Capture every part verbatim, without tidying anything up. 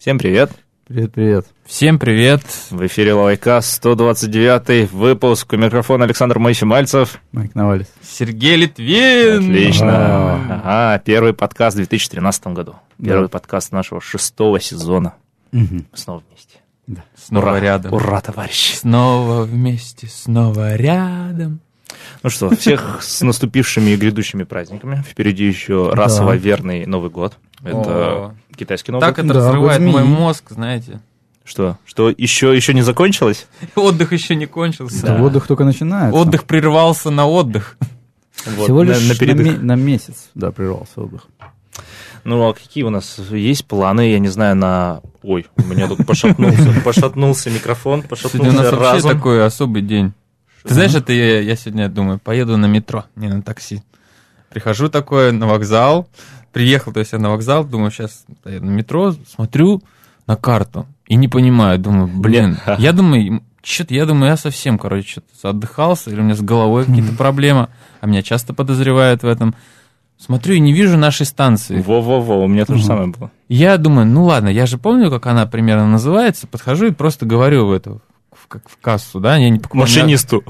Всем привет. Привет-привет. Всем привет. В эфире Лавайкаст, сто двадцать девятый выпуск. У микрофона Александр Моисей-Мальцев. Майк Навалис. Сергей Литвин. Отлично. Ага, первый подкаст в две тысячи тринадцатом году. Первый да. подкаст нашего шестого сезона. Угу. Мы снова вместе. Да. Снова Ура. рядом. Ура, товарищи. Снова вместе, снова рядом. Ну что, всех с наступившими и грядущими праздниками. Впереди еще расово верный Новый год. Это О, китайский Новый так год. Так это да, разрывает мой мозг, знаете. Что? Что, еще, еще не закончилось? Отдых еще не кончился. Да. Отдых только начинается. Отдых прервался на отдых. Вот, Всего лишь на, на, на, ме- на месяц, да, прервался отдых. Ну, а какие у нас есть планы, я не знаю, на... Ой, у меня тут пошатнулся, пошатнулся микрофон, пошатнулся разум. Сегодня у нас вообще такой особый день. Ты знаешь, это я, я сегодня думаю, поеду на метро, не на такси. Прихожу такой на вокзал, приехал, то есть я на вокзал, думаю, сейчас поеду на метро, смотрю на карту и не понимаю, думаю, блин, я думаю, что-то, я думаю, я совсем, короче, что-то отдыхался, или у меня с головой какие-то проблемы, а меня часто подозревают в этом. Смотрю и не вижу нашей станции. Во-во-во, у меня то же самое было. Я думаю, ну ладно, я же помню, как она примерно называется, подхожу и просто говорю в эту... как в кассу, да? Я не покупаю. Машинисту.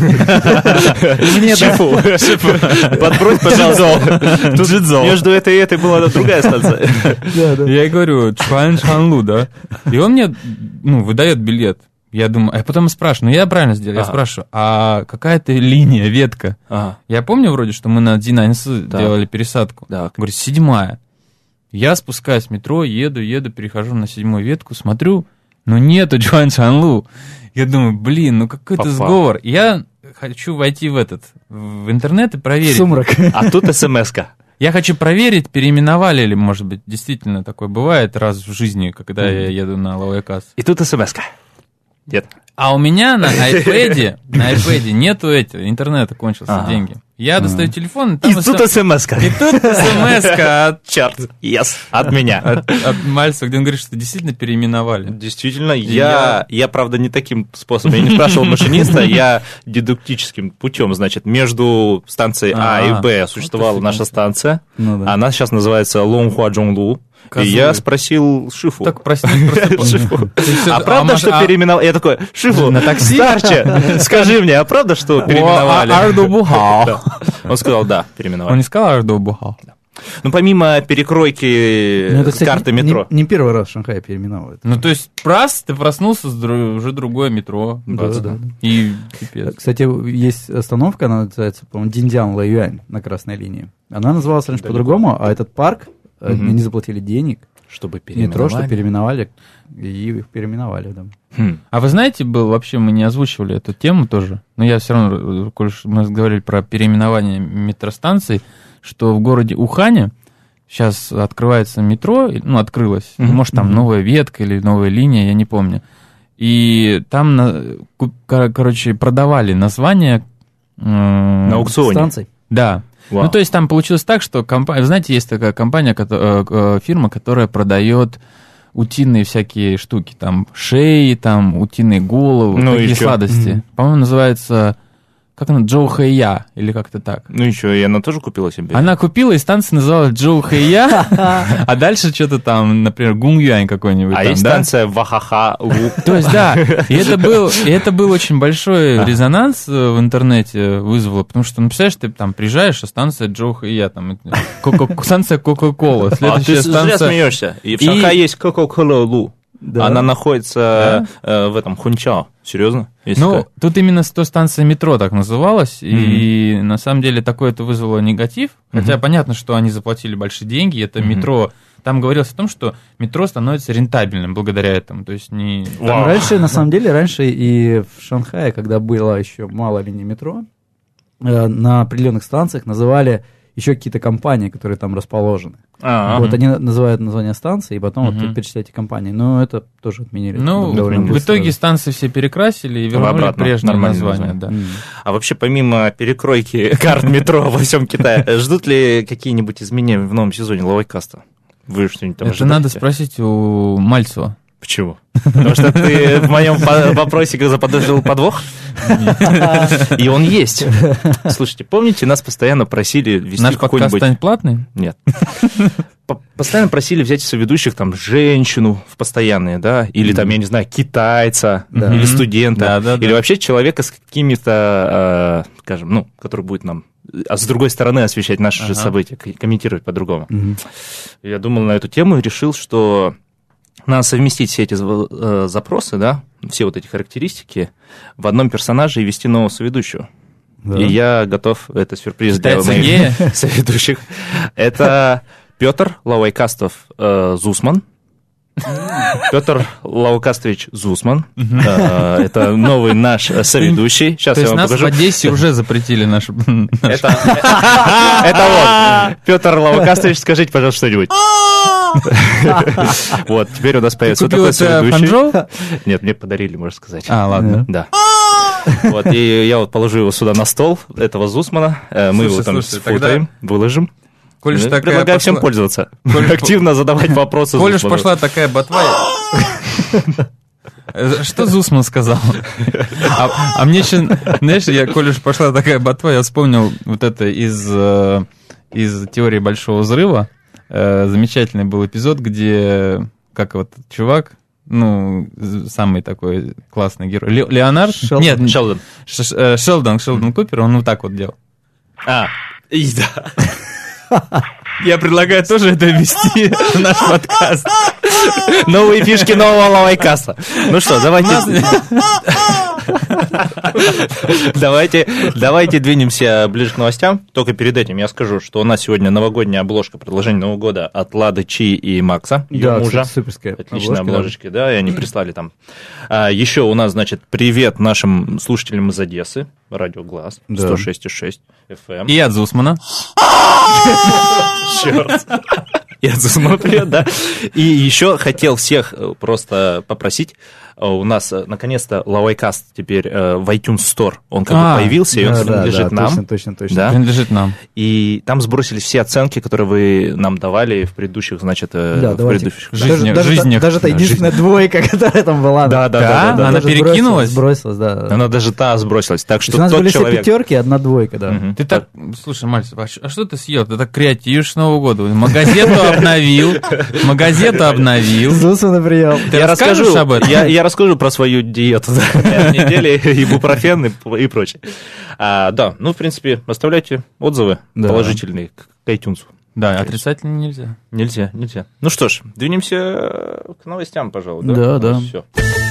Шефу. Подбрось, пожалуйста. Тут между этой и этой была другая станция. Я ей говорю, Чхуаншанлу, да? И он мне, ну, выдает билет. Я думаю, а потом спрашиваю, ну я правильно сделал, я спрашиваю, а какая-то линия, ветка? Я помню вроде, что мы на Динаньсы делали пересадку. Говорю, седьмая. Я спускаюсь в метро, еду, еду, перехожу на седьмую ветку, смотрю, ну нету Чхуаншанлу. Я думаю, блин, ну какой-то Попал. сговор. Я хочу войти в этот, в интернет и проверить. Сумрак. А тут смс-ка. Я хочу проверить, переименовали ли, может быть, действительно такое бывает раз в жизни, когда mm. я еду на Лавайкаст. И тут смс-ка. Нет. А у меня на iPad, на iPad нету этого, интернета кончился, ага. деньги. Я достаю ага. телефон, и там... И тут смс-ка. И тут смс-ка от... Черт, yes, от меня. От, от Мальцева, где он говорит, что действительно переименовали. Действительно, я, я... я, правда, не таким способом, я не спрашивал машиниста, я дедуктическим путем, значит, между станцией А и Б существовала наша станция, она сейчас называется Лонхуаджонглу. И я спросил Шифу. Так, простите, просто Шифу. А правда, что переименовали? Я такой, Шифу, на такси? Старче, скажи мне, а правда, что переименовали? Он сказал, да, переименовали. Он не сказал Ардо Бухал? Ну, помимо перекройки ну, это, кстати, карты метро. Не, не первый раз в Шанхае переименовывают. Ну, то есть, раз, ты проснулся, уже другое метро. Да, да, да. И пипец. Кстати, есть остановка, она называется, по-моему, Диндян-Лэюань на красной линии. Она называлась раньше Далеко. по-другому, а этот парк, угу. они заплатили денег, чтобы переименовали. Метро, что переименовали, и их переименовали, да. Хм. А вы знаете, был вообще мы не озвучивали эту тему тоже, но я все равно, коль мы говорили про переименование метростанций, что в городе Ухане сейчас открывается метро, ну, открылось, mm-hmm. может, там mm-hmm. новая ветка или новая линия, я не помню. И там, короче, продавали название... На аукционе? Станций? Да. Wow. Ну, то есть там получилось так, что, компания, знаете, есть такая компания, фирма, которая продает утиные всякие штуки, там, шеи, там, утиные головы, ну, такие сладости. Mm-hmm. По-моему, называется... Как она? Джоу Хэйя, или как-то так. Ну и что, и она тоже купила себе? Она купила, и станция называлась Джоу Хэйя, а дальше что-то там, например, Гунг Юань какой-нибудь. А есть станция Вахаха Лу. То есть, да, и это был, и это был очень большой резонанс в интернете вызвало, потому что, ну, представляешь, ты там приезжаешь, а станция Джоу Хэйя, там, станция Кока-Кола. А ты зря смеешься. И в Шанхае есть Кока-Кола Лу. Да. Она находится да? э, в этом Хунчао. Серьезно? Есть ну, такая? Тут именно сто станция метро так называлась, mm-hmm. и на самом деле такое это вызвало негатив, mm-hmm. хотя понятно, что они заплатили большие деньги, это mm-hmm. метро, там говорилось о том, что метро становится рентабельным благодаря этому, то есть не... Там раньше, на самом деле, раньше и в Шанхае, когда было еще мало линий метро, на определенных станциях называли еще какие-то компании, которые там расположены. А-а-а. Вот они называют название станции, и потом угу. вот перечисляйте компании. Но это тоже отменили. Ну, в итоге станции все перекрасили и вернули прежнее название. Да. Mm. А вообще, помимо перекройки карт метро во всем Китае, ждут ли какие-нибудь изменения в новом сезоне Лавайкаста? Вы что-нибудь там ожидаете? Это надо спросить у Мальцева. Почему? Потому что ты в моем вопросе заподозрил подвох? И он есть. Слушайте, помните, нас постоянно просили ввести Наш какой-нибудь... подкаст станет платный? Нет. постоянно просили взять соведущих там женщину в постоянные, да, или там, я не знаю, китайца, да. или студента, да, да, или да. вообще человека с какими-то, э, скажем, ну, который будет нам, а с другой стороны освещать наши ага. же события, комментировать по-другому. Угу. Я думал на эту тему и решил, что надо совместить все эти э, запросы, да, все вот эти характеристики в одном персонаже и вести нового соведущего. Да. И я готов, это сюрприз для моих соведущих. Это Петр Лавайкастов э, Зусман. Петр Лавайкастович Зусман. Это новый наш соведущий. Сейчас я вам покажу. То есть нас в Одессе уже запретили наш... Это вот. Петр Лавайкастович, скажите, пожалуйста, что-нибудь. Вот, теперь у нас появится такой соведущий. Нет, мне подарили, можно сказать. А, ладно. Да. Вот, и я вот положу его сюда на стол, этого Зусмана, мы его там сфотаем, выложим. Коль ну, предлагаю пошла... всем пользоваться, Коль... активно задавать вопросы. Коль уж пошла такая ботва... Что Зусман сказал? А, а мне еще, знаешь, я, коль уж пошла такая ботва, я вспомнил вот это из, из «Теории большого взрыва». Замечательный был эпизод, где, как вот чувак... Ну, самый такой классный герой. Ле- Леонард? Шелдон. Нет, Шелдон. Ш- Шелдон, Шелдон Купер, он вот так вот делал. А, и да. Я предлагаю тоже это ввести в наш подкаст. Новые фишки нового Лавайкаста. Ну что, давайте... Давайте, давайте двинемся ближе к новостям. Только перед этим я скажу, что у нас сегодня новогодняя обложка, продолжение Нового года от Лады Чи и Макса, ее да, мужа. Суперская отличные обложечки, да. да, и они прислали там. А, еще у нас, значит, привет нашим слушателям из Одессы, Радио Глаз, да. сто шесть и шесть эф эм. И от Зусмана. Черт. И от Зусмана привет, да. И еще хотел всех просто попросить. У нас, наконец-то, Лавайкаст теперь э, в iTunes Store. Он как а, бы появился, и он да, принадлежит да, нам. Точно, точно, точно. Да? Принадлежит нам. И там сбросились все оценки, которые вы нам давали в предыдущих, значит, да, в предыдущих жизнях. Даже, жизнях. даже та единственная жизнь. Двойка, которая там была. Да, да, да. да, да она да, перекинулась? Сбросилась, да. Она даже та сбросилась. Так что у нас тот были человек... все пятерки, одна двойка, да. Угу. Ты так, слушай, Мальцев, а что ты съел? Ты так креативишь Нового года. Магазету обновил. Магазету обновил. Зусмана прием. Ты расскажешь об этом? Я расскажу про свою диету. Недели, ибупрофен и, и прочее. А, да, ну, в принципе, оставляйте отзывы да. положительные к iTunes. Да, отрицательные нельзя. Нельзя, нельзя. Ну что ж, двинемся к новостям, пожалуй. Да, да. да. Все.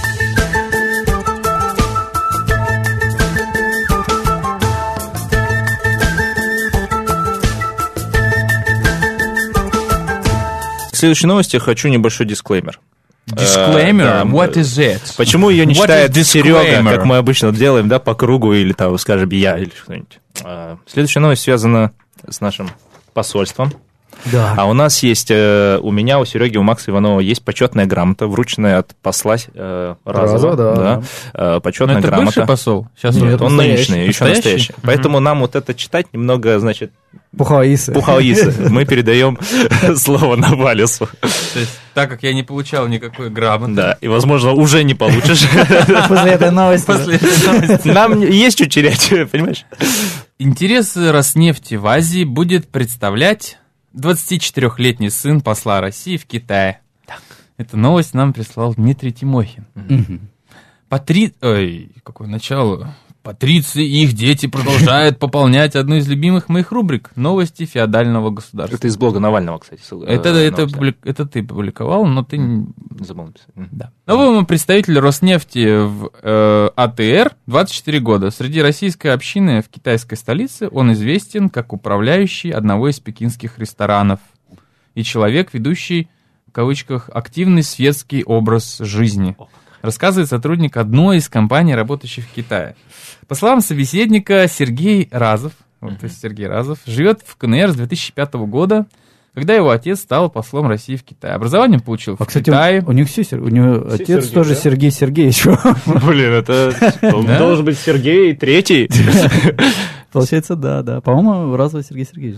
В следующей новости хочу небольшой дисклеймер. Дисклеймер? Uh, да, What is it? Почему ее не What читает Серега, как мы обычно делаем, да, по кругу, или там, скажем, я, или что-нибудь. Uh, следующая новость связана с нашим посольством. Да. А у нас есть, uh, у меня, у Сереги, у Макса Иванова есть почетная грамота, врученная от посла uh, Разова. Да, да. Uh, почетная Но это грамота. Бывший посол? Сейчас Нет, он нынешний, еще настоящий. Угу. Поэтому нам вот это читать немного, значит... Пухаисы. Пухаисы. Мы передаем слово Навалису. То есть, так как я не получал никакой грамоты. Да, и, возможно, уже не получишь. После этой новости. После этой новости. Нам есть что терять, понимаешь? Интересы Роснефти в Азии будет представлять двадцатичетырёхлетний сын посла России в Китае. Так. Эту новость нам прислал Дмитрий Тимохин. Угу. Патри... Ой, какое начало... Патриции и их дети продолжают пополнять одну из любимых моих рубрик «Новости феодального государства». Это из блога Навального, кстати. Это, это, публик... это ты публиковал, но ты... Забыл написать. Да. Новый представитель Роснефти в э, АТР, двадцать четыре года. Среди российской общины в китайской столице он известен как управляющий одного из пекинских ресторанов и человек, ведущий, в кавычках, активный светский образ жизни. Рассказывает сотрудник одной из компаний, работающих в Китае. По словам собеседника, Сергей Разов, вот, то есть Сергей Разов, живет в КНР с две тысячи пятого года, когда его отец стал послом России в Китае. Образование получил а, в кстати, Китае. У них все, у него все отец Сергей, тоже да? Сергей Сергеевич. Блин, это должен быть Сергей Третий. Получается, да, да. По-моему, Разов Сергей Сергеевич.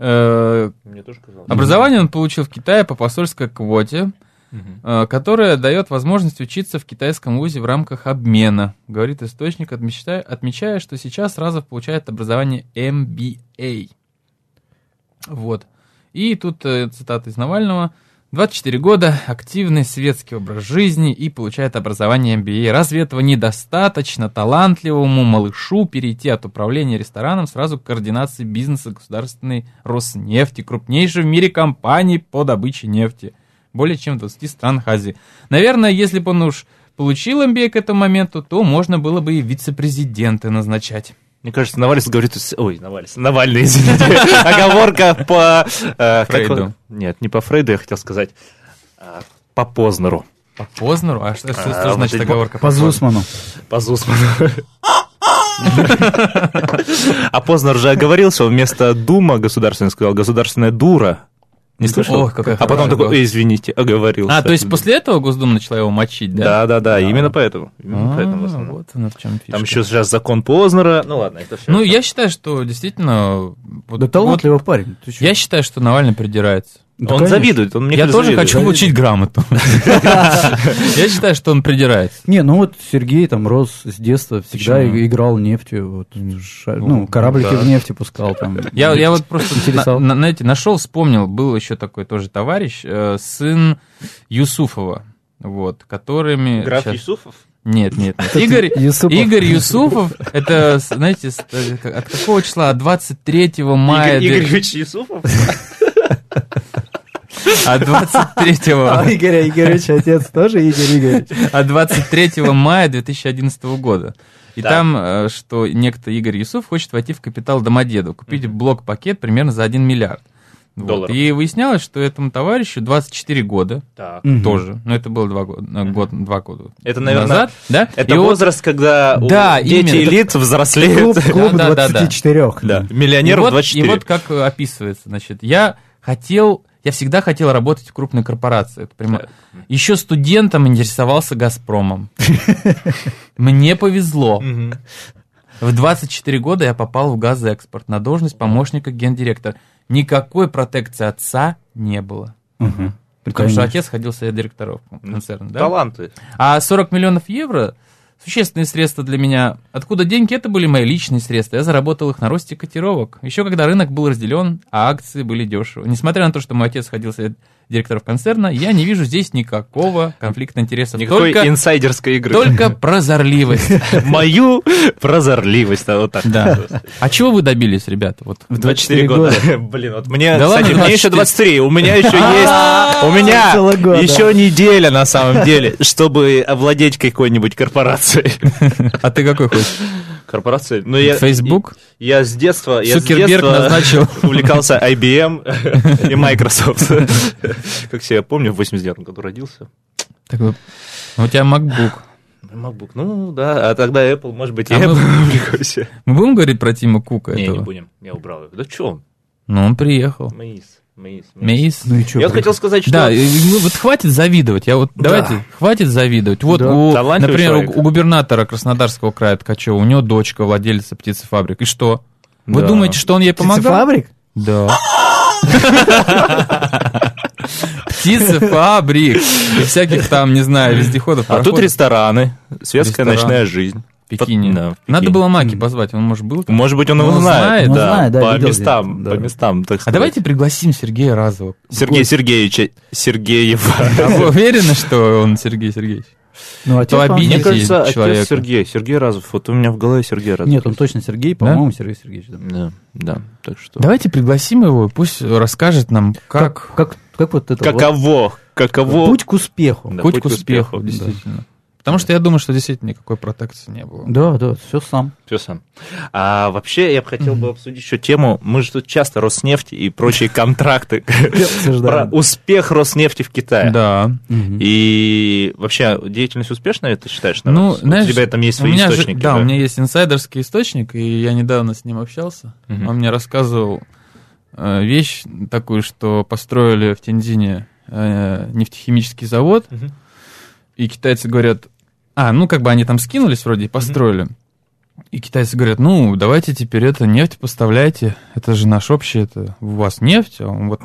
Мне тоже казалось. Образование он получил в Китае по посольской квоте, Uh-huh. которая дает возможность учиться в китайском вузе в рамках обмена, говорит источник, отмечая, отмечая, что сейчас Разов получает образование эм би эй. Вот. И тут цитата из Навального. двадцать четыре года, активный светский образ жизни и получает образование эм би эй. Разве этого недостаточно талантливому малышу перейти от управления рестораном сразу к координации бизнеса государственной Роснефти, крупнейшей в мире компании по добыче нефти? Более чем в двадцати странах Азии. Наверное, если бы он уж получил эм би эй к этому моменту, то можно было бы и вице-президенты назначать. Мне кажется, Навальный говорит... Ой, Навальный, Навальный, извините. Оговорка по... Э, Фрейду. Как... Нет, не по Фрейду, я хотел сказать. А, по Познеру. По Познеру? А что, что, что а, значит вот оговорка? По, по Зусману. По Зусману. А Познер же оговорился, вместо Дума государственная сказал государственная дура. Не слышал? Ох, какая а потом такой, извините, оговорился. А, то есть после этого Госдума начала его мочить, да? Да, да, да, именно поэтому. Именно поэтому в основном. Вот она в чем фишка. Там еще сейчас закон Познера. Ну ладно, это все. Ну, я считаю, что действительно... Да талантливый парень. Я считаю, что Навальный придирается. Да, он конечно. завидует, он мне Я тоже завидует. хочу получить грамоту. Я считаю, что он придирается. Не, ну вот Сергей там рос с детства, всегда играл нефтью, ну, кораблики в нефти пускал там. Я вот просто, знаете, нашел, вспомнил, был еще такой тоже товарищ, сын Юсуфова, вот, которыми... Граф Юсуфов? Нет, нет, нет. Игорь Юсупов. Игорь Юсуфов, это, знаете, от какого числа? От двадцать третьего мая... Игорь Игоревич Юсупов? А двадцать третьего... А Игоря Игоревича отец тоже Игорь Игоревич? А двадцать третьего мая две тысячи одиннадцатого года. И да. там, что некто Игорь Юсуф хочет войти в капитал Домодедово, купить mm-hmm. блок-пакет примерно за один миллиард. Вот. И выяснялось, что этому товарищу двадцать четыре года так. тоже. Но это было два года, год, два года это, наверное, назад. Да? Это и возраст, вот, когда да, дети именно. элит взрослеют. Клуб, клуб да, двадцать четыре. Да, да. Миллионеров и двадцать четыре. Вот, и вот как описывается. Значит, я хотел... Я всегда хотел работать в крупной корпорации. Это прямо... да. Еще студентом интересовался «Газпромом». Мне повезло. В двадцать четыре года я попал в газэкспорт на должность помощника гендиректора. Никакой протекции отца не было. Угу. Потому что отец ходил в совет директоров концерна. Да? Таланты. А сорок миллионов евро существенные средства для меня. Откуда деньги? Это были мои личные средства. Я заработал их на росте котировок. Еще когда рынок был разделен, а акции были дешевы. Несмотря на то, что мой отец ходил в совет директоров концерна, я не вижу здесь никакого конфликта интересов. Никакой только, инсайдерской игры. Только прозорливость. Мою прозорливость. Вот так. Да. А чего вы добились, ребята? Вот в двадцать четыре года. Блин, вот мне, кстати, мне еще двадцать три. У меня еще есть... У меня еще неделя, на самом деле, чтобы овладеть какой-нибудь корпорацией. А ты какой хочешь? Корпорации. Ну, я, Facebook? Я, я с детства, я Цукерберг с детства назначил. увлекался ай би эм и Microsoft. Как себя помню, в восемьдесят девятом году родился. Так, ну, у тебя MacBook. MacBook, ну да, а тогда Apple, может быть, и а Apple. Мы, мы будем говорить про Тима Кука? Не, этого? не будем, я убрал его. Да что он? Ну, он приехал. Мейс. Мейс, Мейс. Ну и что? Я вот хотел сказать, что... Да, вот хватит завидовать. Я вот, да. Давайте, хватит завидовать. Вот, да. у, например, у, у губернатора Краснодарского края Ткачева, у него дочка владелица птицефабрик. И что? Вы да. думаете, что он ей помогал? Птицефабрик? Да. Птицефабрик. И всяких там, не знаю, вездеходов. А тут рестораны, светская ночная жизнь. В Пекине. Да, в Пекине. Надо было Маки позвать, он, может, был? Может быть, он его знает, знает, да, знает, да, по видел, местам, да. по местам, так сказать. А давайте пригласим Сергея Разова. Сергея Сергеевича Сергеева. А вы уверены, что он Сергей Сергеевич? Ну, отец, то обидите мне кажется, человека. Отец Сергей, Сергей Разов. Вот у меня в голове Сергей Разов. Нет, он точно Сергей, по-моему, да? Сергей Сергеевич. Да. да, да, так что... Давайте пригласим его, пусть расскажет нам, как... Как, как, как вот это Каково, вот... каково... Путь к успеху. Да, путь, путь к успеху, успеху действительно. Да. Потому что я думаю, что действительно никакой протекции не было. Да, да, все сам. Все сам. А вообще я бы хотел бы обсудить еще тему. Мы же тут часто Роснефть и прочие контракты про успех Роснефти в Китае. Да. И вообще деятельность успешная, ты считаешь? Ну, знаешь, у тебя там есть свои источники? Да, у меня есть инсайдерский источник, и я недавно с ним общался. Он мне рассказывал вещь такую, что построили в Тяньцзине нефтехимический завод, и китайцы говорят... А, ну, как бы они там скинулись вроде и построили. Mm-hmm. И китайцы говорят, ну, давайте теперь это нефть поставляйте. Это же наш общий, это у вас нефть, а он вот...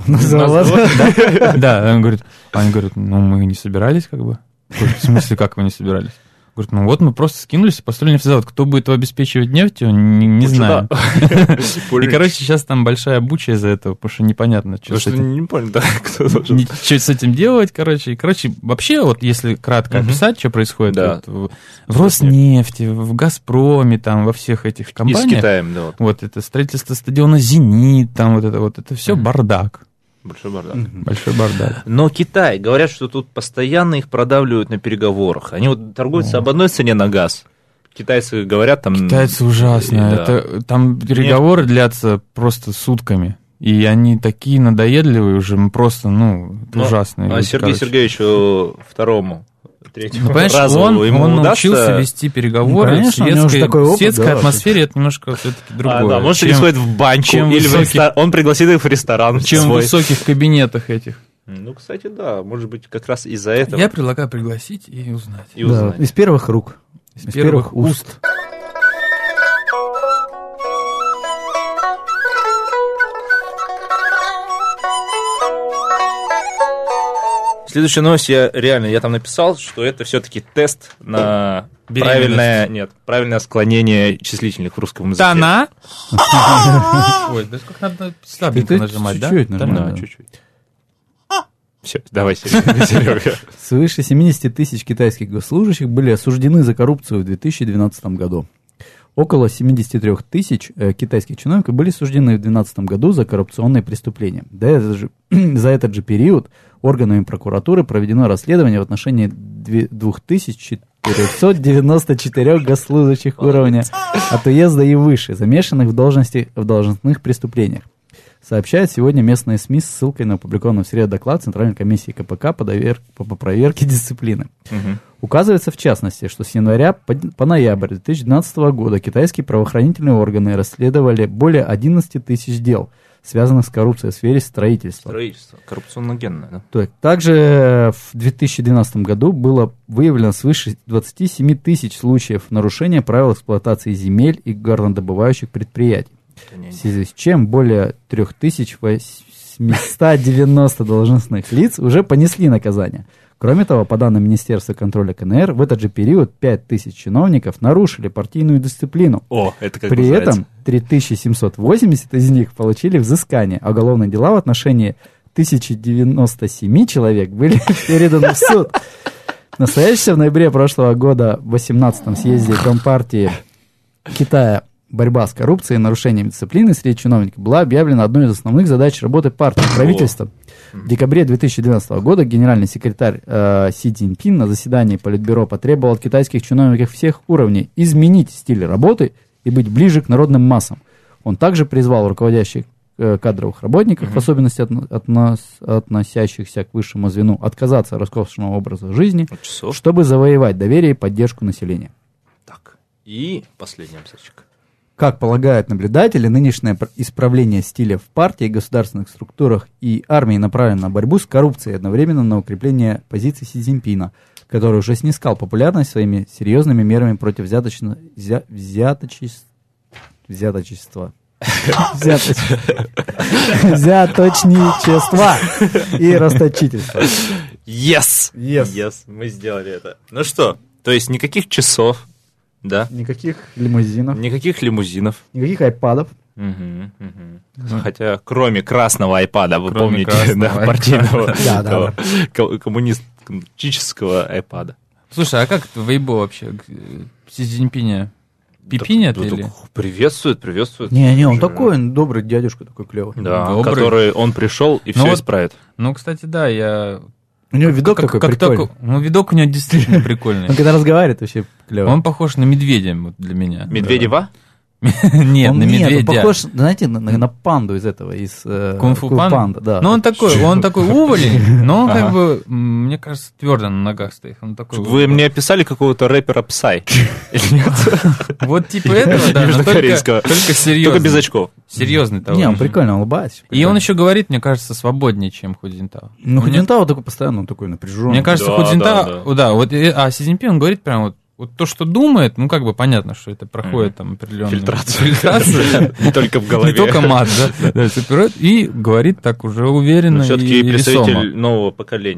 Да, он говорит, они говорят, ну, мы не собирались как бы. В смысле, как вы не собирались? Говорит, ну вот мы просто скинулись и построили нефтезавод. Кто будет его обеспечивать нефтью, не, не знаю. И, короче, сейчас там большая буча из-за этого, потому что непонятно, что с этим... Не понял, да, кто должен... Что с этим делать, короче. И, короче, вообще, вот если кратко описать, что происходит да. вот, в Роснефти, в Газпроме, там, во всех этих компаниях. И с Китаем, да. Вот. вот это строительство стадиона «Зенит», там вот это вот, это все mm-hmm. бардак. Большой бардак. Mm-hmm. Большой бардак. Но Китай, говорят, что тут постоянно их продавливают на переговорах. Они вот торгуются oh. об одной цене на газ. Китайцы говорят там... Китайцы ужасно. И, да. это, там переговоры Нефть. длятся просто сутками. И они такие надоедливые уже, просто, ну, Но, ужасные. А люди, Сергею короче. Сергеевичу Второму, третьему ну, разу он, ему он удастся... научился вести переговоры, ну, конечно, в светской, опыт, светской да, атмосфере это немножко все-таки другое. А, да, может, чем, исходит в банчку, или высоких, в рестор... он пригласит их в ресторан. Чем свой. В высоких кабинетах этих. Ну, кстати, да, может быть, как раз из-за этого. Я предлагаю пригласить и узнать. И узнать. Да, из первых рук. Из, из первых, первых уст. уст. Следующая новость, я реально, я там написал, что это все-таки тест на правильное, нет, правильное склонение числительных в русском языке. Тана? Ой, да сколько надо слабенько нажимать, да? Чуть-чуть нажимать. Да, чуть-чуть. Все, давай, Серега. Свыше семьдесят тысяч китайских госслужащих были осуждены за коррупцию в две тысячи двенадцатом году. Около семьдесят три тысяч э, китайских чиновников были осуждены в две тысячи двенадцатом году за коррупционные преступления. Да, это же, за этот же период органами прокуратуры проведено расследование в отношении две тысячи четыреста девяносто четыре госслужащих уровня от уезда и выше, замешанных в, должности, в должностных преступлениях. Сообщают сегодня местные СМИ с ссылкой на опубликованный в среду доклад Центральной комиссии КПК по, довер... по проверке дисциплины. Угу. Указывается в частности, что с января по, по ноябрь две тысячи двенадцатого года китайские правоохранительные органы расследовали более одиннадцать тысяч дел, связанных с коррупцией в сфере строительства. Строительство, коррупционно-генное, да? Так, также в две тысячи двенадцатом году было выявлено свыше двадцать семь тысяч случаев нарушения правил эксплуатации земель и горнодобывающих предприятий. В связи с чем более три тысячи восемьсот девяносто должностных лиц уже понесли наказание. Кроме того, по данным Министерства контроля КНР, в этот же период пять тысяч чиновников нарушили партийную дисциплину. О, это как При называется? этом три тысячи семьсот восемьдесят из них получили взыскание, а уголовные дела в отношении тысяча девяносто семь человек были переданы в суд. Настоящее в ноябре прошлого года в восемнадцатом съезде Компартии Китая борьба с коррупцией и нарушением дисциплины среди чиновников была объявлена одной из основных задач работы партии правительства. В декабре две тысячи двенадцатого года генеральный секретарь э, Си Цзиньпин на заседании Политбюро потребовал от китайских чиновников всех уровней изменить стиль работы и быть ближе к народным массам. Он также призвал руководящих э, кадровых работников, mm-hmm. в особенности от, от нас, относящихся к высшему звену, отказаться от роскошного образа жизни, Часов. чтобы завоевать доверие и поддержку населения. Так, и последний абзачек. Как полагают наблюдатели, нынешнее исправление стиля в партии, государственных структурах и армии направлено на борьбу с коррупцией, одновременно на укрепление позиций Си Цзиньпина, который уже снискал популярность своими серьезными мерами против взяточно... взя... взяточес... взяточества. Взяточничества и расточительства. Yes! Yes! Yes! Мы сделали это. Ну что, то есть никаких часов, да? Никаких лимузинов. Никаких лимузинов. Никаких айпадов. Угу, угу. Хотя, кроме красного айпада, вы кроме помните, да, партийного, да, да, да. коммунистического айпада. Слушай, а как это Вейбо вообще? Си Цзиньпиня пипинят да, или? Приветствует, приветствует. Не-не, он такой он добрый дядюшка, такой клевый. Да, добрый. Который он пришел и все вот, исправит. Ну, кстати, да, я... У него видок как, такой как прикольный. Только, ну, видок у него действительно прикольный. Он когда разговаривает, вообще клевый. Он похож на медведя для меня. Медведева? Нет, он, на нет, медведя. Он похож, знаете, на, на панду из этого, из э, Кунг-фу панда. панда. Да. Ну, он такой, он такой уволень, но он как бы, мне кажется, твердо на ногах стоит. Он такой. Вы мне описали какого-то рэпера Psy? Или нет? Вот типа этого, да, но только серьезный. Только без очков. Серьезный того. Не, он прикольно улыбается. И он еще говорит, мне кажется, свободнее, чем Ху Цзиньтао. Ну, Ху Цзиньтао такой постоянно, он такой напряженный. Мне кажется, Ху Цзиньтао, да, вот, а Си Цзиньпин, он говорит прям вот, вот то, что думает, ну, как бы понятно, что это проходит там определенную фильтрацию. Не только в голове. Не только мат, да. И говорит так уже уверенно и все-таки представитель нового поколения.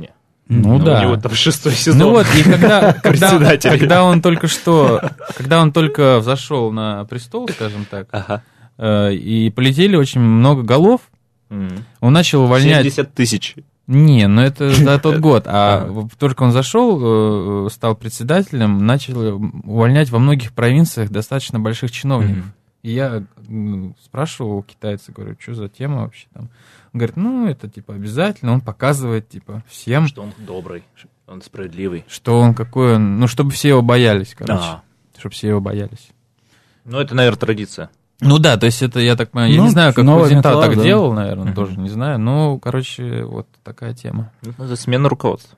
Ну, ну да. У него там шестой сезон. Ну вот, и когда, когда, когда он только что, когда он только взошел на престол, скажем так, ага. э, и полетели очень много голов, mm. он начал увольнять... семьдесят тысяч. Не, ну это за тот год. А только он зашел, стал председателем, начал увольнять во многих провинциях достаточно больших чиновников. И я спрашивал у китайца, говорю, что за тема вообще там? Он говорит, ну, это, типа, обязательно, он показывает, типа, всем... Что он добрый, он справедливый. Что он какой он... Ну, чтобы все его боялись, короче. А. Чтобы все его боялись. Ну, это, наверное, традиция. Ну да, то есть это, я так понимаю, ну, я не знаю, как Кузинта так да. делал, наверное, uh-huh. тоже не знаю, но, короче, вот такая тема. Ну, это смена руководства.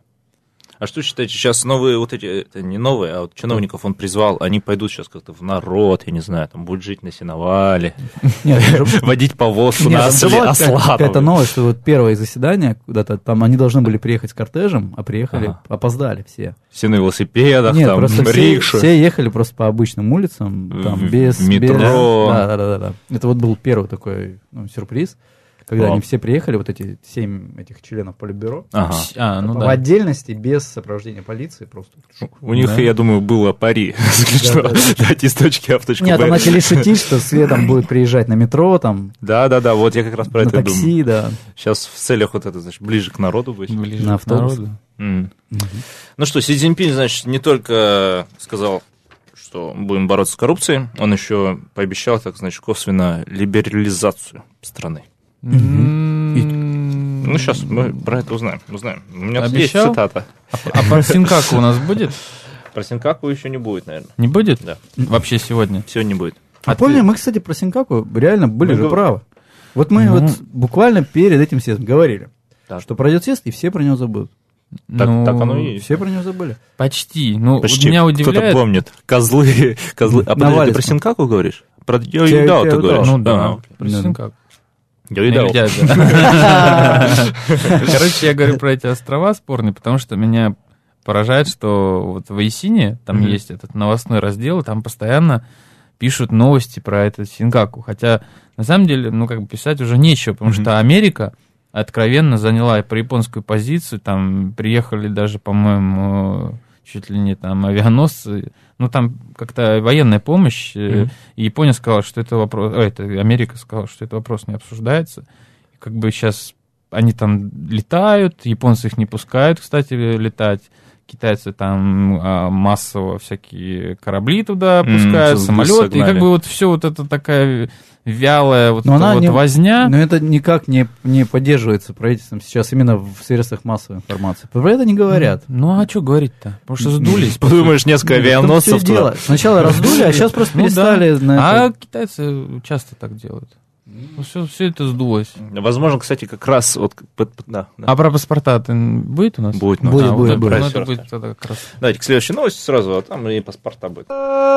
А что считаете, сейчас новые вот эти, это не новые, а вот чиновников он призвал, они пойдут сейчас как-то в народ, я не знаю, там будут жить на сеновале, водить повозку на осла. Это новость, что вот первое заседание куда-то, там они должны были приехать с кортежем, а приехали, опоздали все. Все на велосипедах, там, рикшу. Все ехали просто по обычным улицам, там, без... метро. Да, да, да. Это вот был первый такой сюрприз. Когда О. они все приехали, вот эти семь этих членов политбюро, ага. а, ну в да. отдельности, без сопровождения полиции, просто. У них, да. я думаю, было пари, дать из точки А в точку Б. Нет, там начали шутить, что следом будет приезжать на метро, там. Да-да-да, вот я как раз про это думаю. На такси, да. Сейчас в целях вот это, значит, ближе к народу быть. Ближе на автобус. Mm. Угу. Ну что, Си Цзиньпинь, значит, не только сказал, что будем бороться с коррупцией, он еще пообещал, так, значит, косвенно либерализацию страны. Mm-hmm. И, ну, сейчас мы про это узнаем. узнаем. У меня тут есть цитата. А, а про Синкаку у нас будет? Про Синкаку еще не будет, наверное. Не будет? Да. Вообще сегодня? Сегодня не будет. А, а помню, ты... мы, кстати, про Синкаку реально были мы же говорим. правы. Вот мы ну... вот буквально перед этим съездом говорили, так. что пройдет съезд, и все про него забудут. Так, ну, так оно и есть. Все про него забыли. Почти. Ну, Почти. Меня удивляет... Кто-то помнит. Козлы. Козлы. А подожди, ты про Синкаку говоришь? Про Йоидау ты говоришь? Ну да, про Синкаку. Йоидау. Короче, я говорю про эти острова спорные, потому что меня поражает, что вот в Исине, там mm-hmm. есть этот новостной раздел, и там постоянно пишут новости про этот Синкаку. Хотя, на самом деле, ну, как бы писать уже нечего, потому mm-hmm. что Америка откровенно заняла прояпонскую позицию, там приехали даже, по-моему, чуть ли не там авианосцы, ну, там как-то военная помощь, mm-hmm. и Япония сказала, что это вопрос, а, это Америка сказала, что это вопрос не обсуждается. И как бы сейчас они там летают, японцы их не пускают, кстати, летать, китайцы там а, массово всякие корабли туда пускают, mm, самолеты, и как бы вот все вот это такая вялая вот, эта вот не, возня. Но это никак не, не поддерживается правительством сейчас именно в средствах массовой информации. Про это не говорят. Mm. Ну а что говорить-то? Потому что сдулись. Подумаешь, несколько авианосцев туда. Сначала раздули, а сейчас просто перестали. А китайцы часто так делают. Все, все это сдулось. Возможно, кстати, как раз вот, да, да. А про паспорта будет у нас? Будет, будет, будет, будет, будет. Ну, это будет тогда как раз. Давайте к следующей новости сразу, а там и паспорта будет.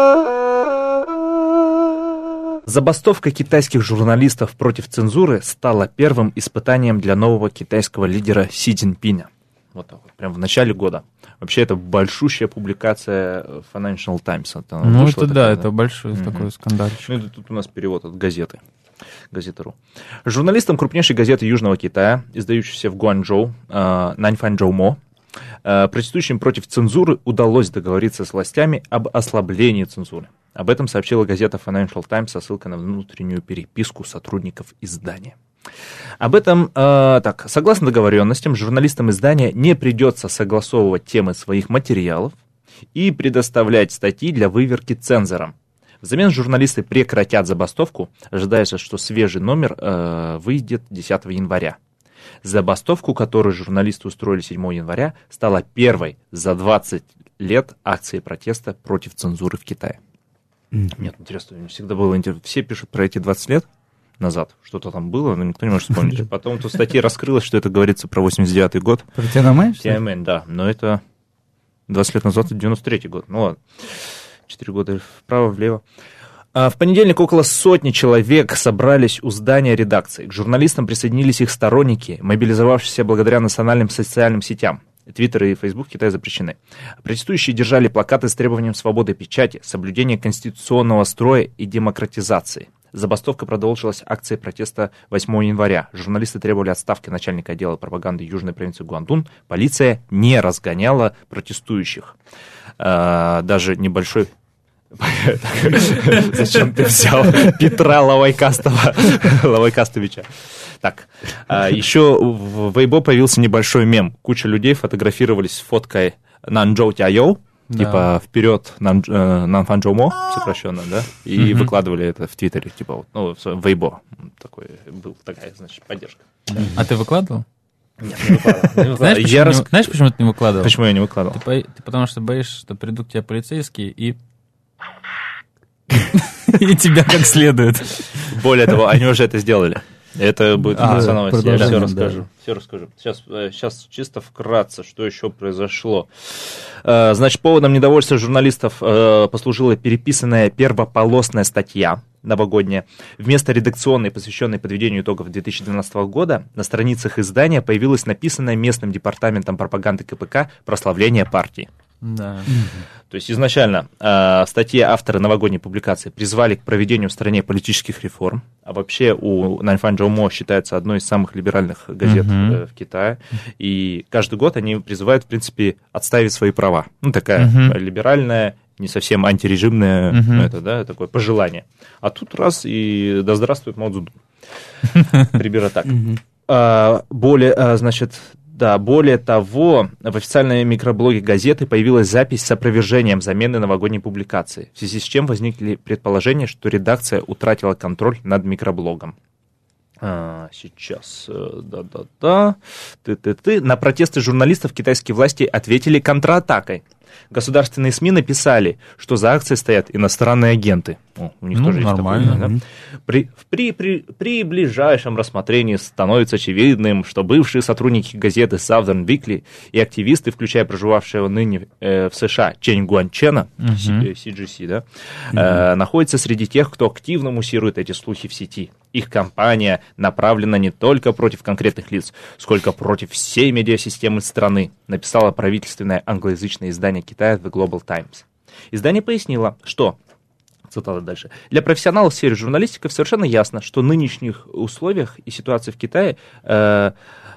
Забастовка китайских журналистов против цензуры стала первым испытанием для нового китайского лидера Си Цзиньпиня. Вот так вот, прям в начале года. Вообще, это большущая публикация Financial Times. Это ну, это такая, да, да, это большой угу. такой скандальчик. Ну, это тут у нас перевод от газеты. Газета.ру. Журналистам крупнейшей газеты Южного Китая, издающейся в Гуанчжоу, Наньфанчжоумо, протестующим против цензуры удалось договориться с властями об ослаблении цензуры. Об этом сообщила газета Financial Times со ссылкой на внутреннюю переписку сотрудников издания. Об этом, э, так, согласно договоренностям, журналистам издания не придется согласовывать темы своих материалов и предоставлять статьи для выверки цензорам. Взамен журналисты прекратят забастовку, ожидается, что свежий номер э, выйдет десятого января. Забастовку, которую журналисты устроили седьмого января, стала первой за двадцать лет акцией протеста против цензуры в Китае. Mm. Нет, интересно, всегда было интересно. Все пишут про эти двадцать лет назад, что-то там было, но никто не может вспомнить. Потом тут в статье раскрылось, что это говорится про восемьдесят девятый год. Про Тяньаньмэнь? Тяньаньмэнь, да, но это двадцать лет назад, это девяносто третий год. Ну ладно, четыре года вправо-влево. В понедельник около сотни человек собрались у здания редакции. К журналистам присоединились их сторонники, мобилизовавшиеся благодаря национальным социальным сетям. Твиттер и Фейсбук в Китае запрещены. Протестующие держали плакаты с требованием свободы печати, соблюдения конституционного строя и демократизации. Забастовка продолжилась акцией протеста восьмого января. Журналисты требовали отставки начальника отдела пропаганды южной провинции Гуандун. Полиция не разгоняла протестующих. Даже небольшой... Зачем ты взял Петра Лавайкастова, Лавайкастовича? Так, еще в Weibo появился небольшой мем. Куча людей фотографировались с фоткой Нанчжоу Тяйоу, да. Типа вперед Нанфанчжоумо, сокращенно, да, и угу. выкладывали это в Твиттере, типа, вот, ну, в Weibo такой был, такая, значит, поддержка. Да. А ты выкладывал? Нет, не выкладывал. Не выкладывал. Знаешь, почему, я не, рас... знаешь, почему ты не выкладывал? Почему я не выкладывал? Ты, по... ты потому что боишься, что придут к тебе полицейские и... и тебя как следует. Более того, они уже это сделали. Это будет а, новость, я все расскажу. Да. Все расскажу. Сейчас, сейчас чисто вкратце, что еще произошло. Значит, поводом недовольства журналистов послужила переписанная первополосная статья новогодняя. Вместо редакционной, посвященной подведению итогов две тысячи двенадцатого года, на страницах издания появилась написанная местным департаментом пропаганды ка пэ ка прославление партии. Да. То есть изначально э, в статье авторы новогодней публикации призвали к проведению в стране политических реформ, а вообще у Наньфанчжоумо считается одной из самых либеральных газет uh-huh. э, в Китае, и каждый год они призывают, в принципе, отстаивать свои права. Ну, такая uh-huh. либеральная, не совсем антирежимное uh-huh. это, да, такое пожелание. А тут раз и да здравствует Мао Цзэдун. Примерно так. Более, значит... Да, более того, в официальной микроблоге газеты появилась запись с опровержением замены новогодней публикации, в связи с чем возникли предположения, что редакция утратила контроль над микроблогом. А, сейчас, да-да-да, ты-ты-ты. На протесты журналистов китайские власти ответили контратакой. Государственные СМИ написали, что за акцией стоят иностранные агенты. О, у них ну, тоже нормально. есть такое, да? при, при, при, при ближайшем рассмотрении становится очевидным, что бывшие сотрудники газеты Southern Weekly и активисты, включая проживавшего ныне э, в США Чэнь Гуанчена, uh-huh. си джи си, да, uh-huh. э, находятся среди тех, кто активно муссирует эти слухи в сети. Их кампания направлена не только против конкретных лиц, сколько против всей медиасистемы страны, написало правительственное англоязычное издание Китая The Global Times. Издание пояснило, что, цитата дальше, для профессионалов в сфере журналистики совершенно ясно, что в нынешних условиях и ситуации в Китае э,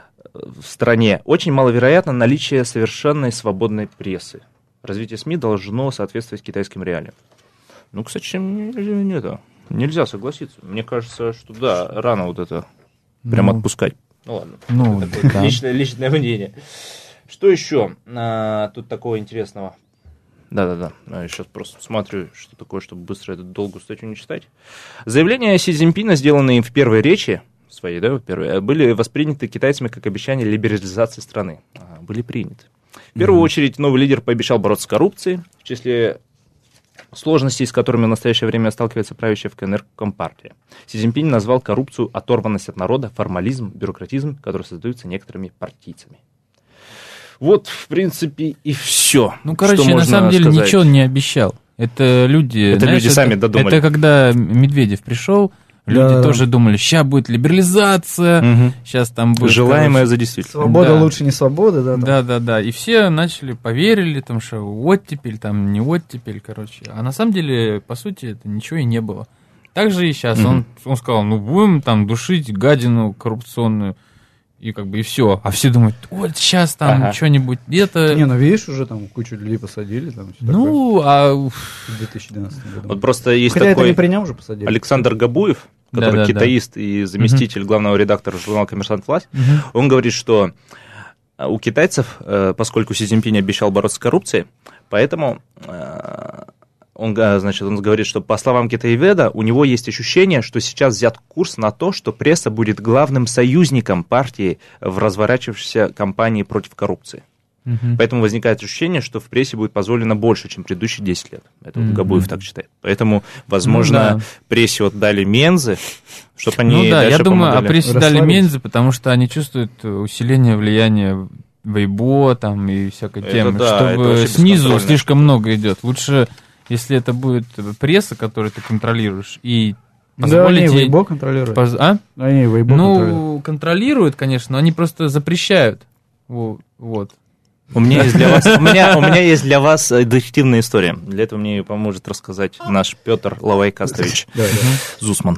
в стране очень маловероятно наличие совершенной свободной прессы. Развитие СМИ должно соответствовать китайским реалиям. Ну, кстати, не это. Нельзя согласиться. Мне кажется, что да, рано вот это прям ну, отпускать. Ну ладно, ну, такое да. личное, личное мнение. Что еще а, тут такого интересного? Да-да-да, я сейчас просто смотрю, что такое, чтобы быстро эту долгую статью не читать. Заявления Си Цзиньпина, сделанные им в первой речи своей, да, первой, были восприняты китайцами как обещание либерализации страны. А, были приняты. В первую mm-hmm. очередь новый лидер пообещал бороться с коррупцией, в числе сложностей, с которыми в настоящее время сталкивается правящая в КНР Компартия. Си Цзиньпин назвал коррупцию оторванность от народа, формализм, бюрократизм, который создаются некоторыми партийцами. Вот, в принципе, и все. Ну, короче, на самом деле сказать. Ничего он не обещал. Это люди... Это знаешь, люди сами это, додумали. Это когда Медведев пришел, люди да. тоже думали, сейчас будет либерализация, угу. сейчас там будет... Желаемое за действительно. Свобода да. лучше не свободы, да? Да-да-да, и все начали, поверили, там, что оттепель, там, не оттепель, короче. А на самом деле, по сути, это ничего и не было. Так же и сейчас. Угу. Он, он сказал, ну, будем там душить гадину коррупционную, и как бы и все. А все думают, вот сейчас там ага. что-нибудь где-то... Не, ну видишь, уже там кучу людей посадили. Там, ну, такое. А... В две тысячи двенадцатом году. Вот просто есть Хотя такой... это не при нем уже посадили. Александр Габуев, который да, да, китаист да. и заместитель угу. главного редактора журнала «Коммерсант Власть», угу. он говорит, что у китайцев, поскольку Си Цзиньпин обещал бороться с коррупцией, поэтому... Он, значит, он говорит, что, по словам китаеведа, у него есть ощущение, что сейчас взят курс на то, что пресса будет главным союзником партии в разворачивающейся кампании против коррупции. Uh-huh. Поэтому возникает ощущение, что в прессе будет позволено больше, чем предыдущие десять лет. Это uh-huh. вот Габуев так считает. Поэтому, возможно, ну, да. прессе вот дали мензы, чтобы они ну, да, дальше я думаю, помогали. А прессе дали мензы, потому что они чувствуют усиление влияния Weibo там и всякой это темы, да, чтобы снизу слишком много идет. Лучше... Если это будет пресса, которую ты контролируешь, и позволить... Да, они Weibo контролируют. Поз... А? Они Weibo ну, контролируют. контролируют, конечно, но они просто запрещают. Вот. У меня есть для вас, у меня, у меня есть для вас детективная история. Для этого мне ее поможет рассказать наш Петр Лавайкастович Зусман.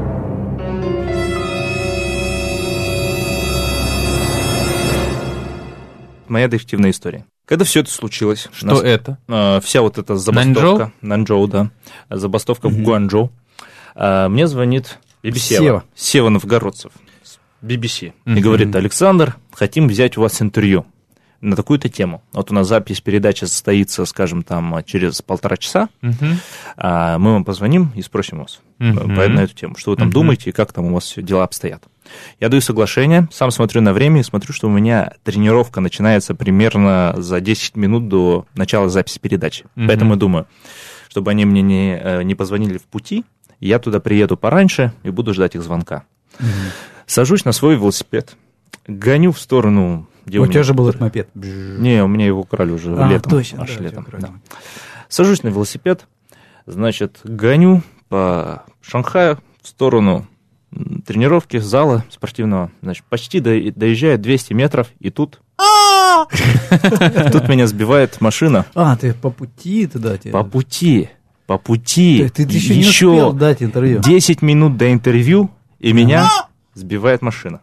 Моя детективная история. Когда все это случилось... Что нас, это? Э, вся вот эта забастовка... Нанчжоу? Нанчжоу, да. Забастовка mm-hmm. в Гуанчжоу. Э, мне звонит би би си. Сева. Сева Новгородцев. би би си. Mm-hmm. И говорит: Александр, хотим взять у вас интервью на такую-то тему. Вот у нас запись передачи состоится, скажем, там через полтора часа. Mm-hmm. А мы вам позвоним и спросим вас mm-hmm. на эту тему. Что вы там mm-hmm. думаете и как там у вас дела обстоят. Я даю соглашение, сам смотрю на время и смотрю, что у меня тренировка начинается примерно за десять минут до начала записи передачи. Mm-hmm. Поэтому я думаю, чтобы они мне не, не позвонили в пути, я туда приеду пораньше и буду ждать их звонка. Mm-hmm. Сажусь на свой велосипед, гоню в сторону... Где у, у тебя же был этот мопед. Не, у меня его украли уже а, летом. Точно, аж да, летом. Да. Сажусь на велосипед, значит, гоню по Шанхаю в сторону... тренировки зала спортивного, значит, почти доезжаю двести метров, и тут... Тут меня сбивает машина. А, ты по пути туда? По пути, по пути. Ты еще не успел дать интервью. десять минут до интервью, и меня сбивает машина.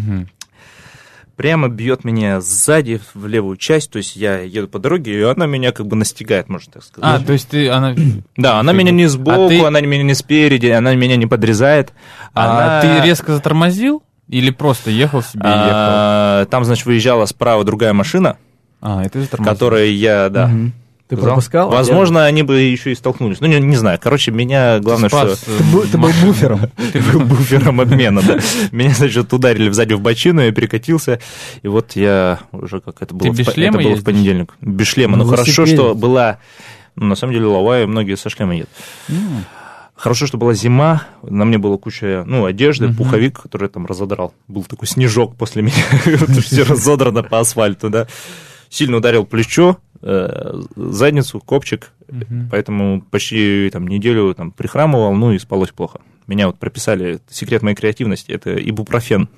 Прямо бьет меня сзади в левую часть, то есть я еду по дороге, и она меня как бы настигает, можно так сказать. А, то есть ты... Она... Да, она меня не сбоку, а ты... она меня не спереди, она меня не подрезает. А она... ты резко затормозил или просто ехал себе и ехал? А, там, значит, выезжала справа другая машина, а, и ты затормозил. Которая я, да... Угу. Ты пропускал? Возможно, они бы еще и столкнулись. Ну, не, не знаю. Короче, меня главное, Спас. что... Ты был, ты был буфером. Ты был буфером обмена, да. Меня, значит, ударили сзади в бочину, я перекатился, и вот я уже как это было... Ты без шлема Это было в понедельник. Без шлема. Ну, хорошо, что была... Ну, на самом деле, Лавайя, многие со шлема едут. Хорошо, что была зима, на мне была куча, ну, одежды, пуховик, который я там разодрал. Был такой снежок после меня, все разодрано по асфальту, да. Сильно ударил плечо, задницу, копчик, uh-huh. поэтому почти там, неделю там, прихрамывал, ну и спалось плохо. Меня вот прописали, секрет моей креативности, это ибупрофен.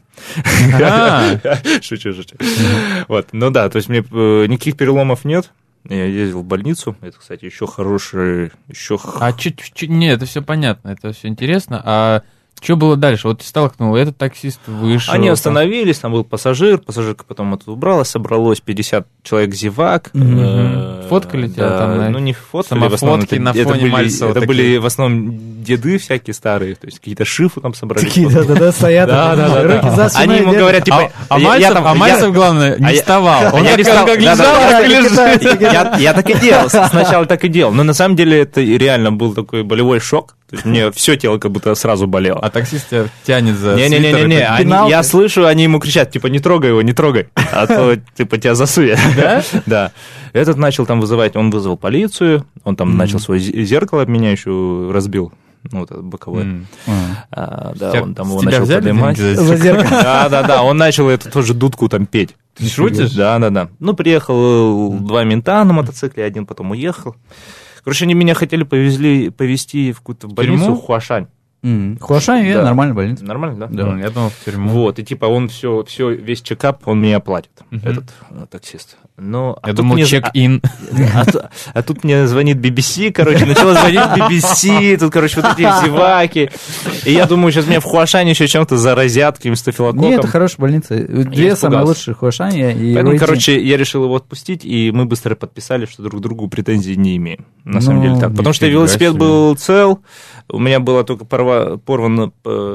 Шучу, шучу. Вот, ну да, то есть мне никаких переломов нет. Я ездил в больницу, это, кстати, еще хороший... Еще... А чуть-чуть, нет, это все понятно, это все интересно, а... Что было дальше? Вот ты столкнул, этот таксист вышел. Они остановились, там был пассажир, пассажирка потом оттуда убралась, собралось пятьдесят человек зевак. Mm-hmm. Фоткали тебя там? На... Ну, не фоткали, в основном, это, на фоне это, были, Мальцева это были в основном деды всякие старые, то есть какие-то шифы там собрались. Такие, да-да-да, стоят, руки за спиной. Они ему говорят, типа... А Мальцев, главное, не вставал. Он как лежал, я так и делал, сначала так и делал, но на самом деле это реально был такой болевой шок. То есть мне все тело как будто сразу болело. А таксист тебя тянет за Не-не-не, я слышу, они ему кричат, типа, не трогай его, не трогай, а то, типа, тебя засует. Да? Да. Этот начал там вызывать, он вызвал полицию, он там начал свое зеркало от меня еще разбил. Ну, вот это боковое. Mm. А, да, он там его начал поднимать. За зеркало? Да-да-да, он начал эту тоже дудку там петь. Ты шутишь? Да-да-да. Ну, приехал два мента на мотоцикле, один потом уехал. Короче, они меня хотели повезли, повезти в какую-то больницу, в Хуашань. Mm. Хуашань, да. Нормальная больница. Нормально, да? Да, я думал, в тюрьму. Вот, и типа он все, все весь чекап, он мне оплатит, uh-huh. этот ну, таксист. Но, я а думал, мне... чек-ин. А, а, а тут мне звонит би би си, короче, начала звонить би би си, тут, короче, вот эти зеваки. И я думаю, сейчас меня в Хуашане еще чем-то заразят, каким-то стафилококком. Нет, это хорошая больница. Две самые лучшие в Хуашане. И Поэтому, Ройти. Короче, я решил его отпустить, и мы быстро подписали, что друг к другу претензий не имеем. На ну, самом деле так. Потому что велосипед себе. Был цел, у меня было только порва... порвано...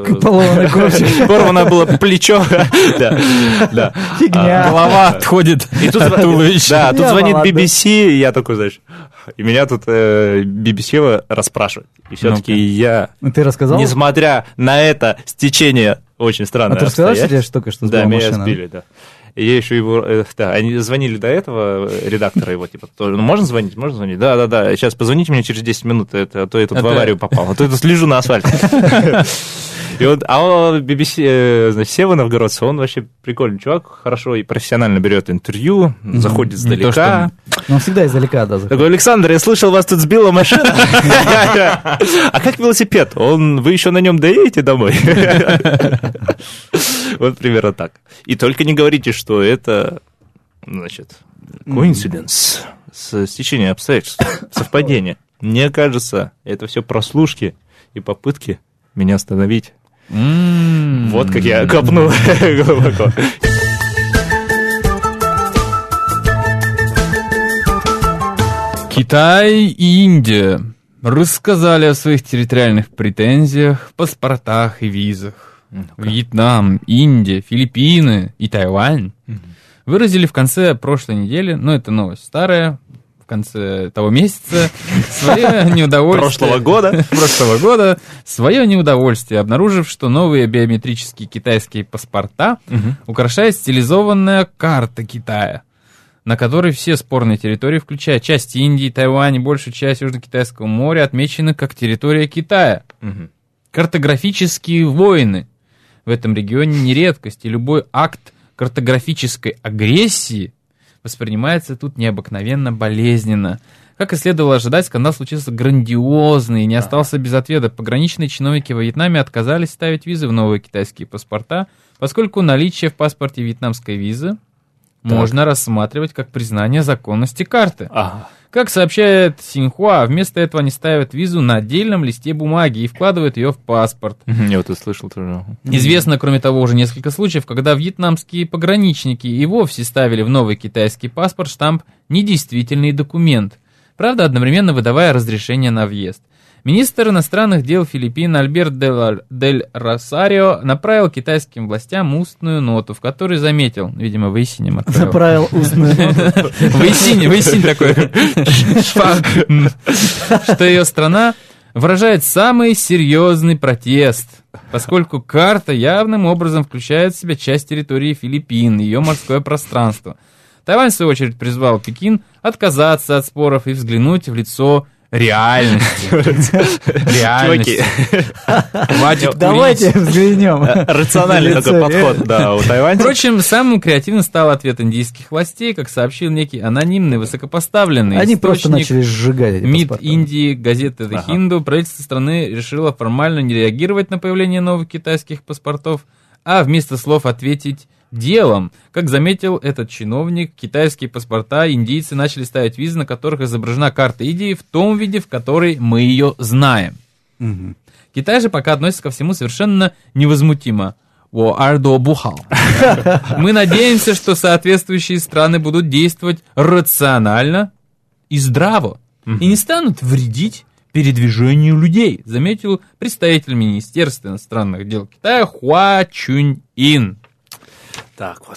Порвано было плечо. Фигня. Голова отходит от туловища. Да, тут звонит би би си, и я такой, знаешь, и меня тут би би си расспрашивает. И все-таки я, ты рассказал? Несмотря на это стечение очень странное. А ты рассказал, что тебе только что сбила машина? Да, меня сбили, да. И я еще его, да, они звонили до этого, редактора его, типа, тоже, ну, можно звонить, можно звонить? Да, да, да, сейчас позвоните мне через десять минут, это, а то я тут в аварию попал, а то я тут лежу на асфальте. И он, а он, би би си, значит, Сева Новгородцев, он вообще прикольный чувак, хорошо и профессионально берет интервью, mm-hmm. заходит издалека. Он всегда издалека, да, заходит. Такой, Александр, я слышал, вас тут сбила машина. А как велосипед? Он, вы еще на нем доедете домой? Вот примерно так. И только не говорите, что это, значит, Coincidence. С стечением обстоятельств. Совпадение. Мне кажется, это все прослушки и попытки меня остановить. Mm-hmm. Вот как я копнул глубоко. Китай и Индия рассказали о своих территориальных претензиях, паспортах и визах. Ну-ка. Вьетнам, Индия, Филиппины и Тайвань mm-hmm. выразили в конце прошлой недели, ну это новость старая, в конце того месяца, свое неудовольствие... Прошлого года. Прошлого года. Свое неудовольствие, обнаружив, что новые биометрические китайские паспорта украшает стилизованная карта Китая, на которой все спорные территории, включая часть Индии, Тайвань и большую часть Южно-Китайского моря, отмечены как территория Китая. Картографические войны в этом регионе не редкость, и любой акт картографической агрессии воспринимается тут необыкновенно болезненно. Как и следовало ожидать, скандал случился грандиозный и не остался без ответа. Пограничные чиновники во Вьетнаме отказались ставить визы в новые китайские паспорта, поскольку наличие в паспорте вьетнамской визы так. можно рассматривать как признание законности карты. Ага. Как сообщает Синьхуа, вместо этого они ставят визу на отдельном листе бумаги и вкладывают ее в паспорт. Я вот это слышал тоже. Известно, кроме того, уже несколько случаев, когда вьетнамские пограничники и вовсе ставили в новый китайский паспорт штамп «недействительный документ», правда, одновременно выдавая разрешение на въезд. Министр иностранных дел Филиппин Альберт дель Росарио направил китайским властям устную ноту, в которой заметил, видимо, Вейсинем отправил. Направил устную ноту. Вейсинь, Вейсинь такой, что ее страна выражает самый серьезный протест, поскольку карта явным образом включает в себя часть территории Филиппин, ее морское пространство. Тайвань, в свою очередь, призвал Пекин отказаться от споров и взглянуть в лицо реальности. Реальности. Хватит Давайте взглянем. Рациональный такой подход, да, у тайваньцев. Впрочем, самым креативным стал ответ индийских властей, как сообщил некий анонимный, высокопоставленный Они просто начали сжигать эти МИД Индии, газеты The Hindu. Правительство страны решило формально не реагировать на появление новых китайских паспортов, а вместо слов ответить делом. Как заметил этот чиновник, китайские паспорта индийцы начали ставить визы, на которых изображена карта Индии в том виде, в которой мы ее знаем. Угу. Китай же пока относится ко всему совершенно невозмутимо. Мы надеемся, что соответствующие страны будут действовать рационально и здраво, угу. и не станут вредить передвижению людей, заметил представитель Министерства иностранных дел Китая Хуа Чунь-ин. Так вот.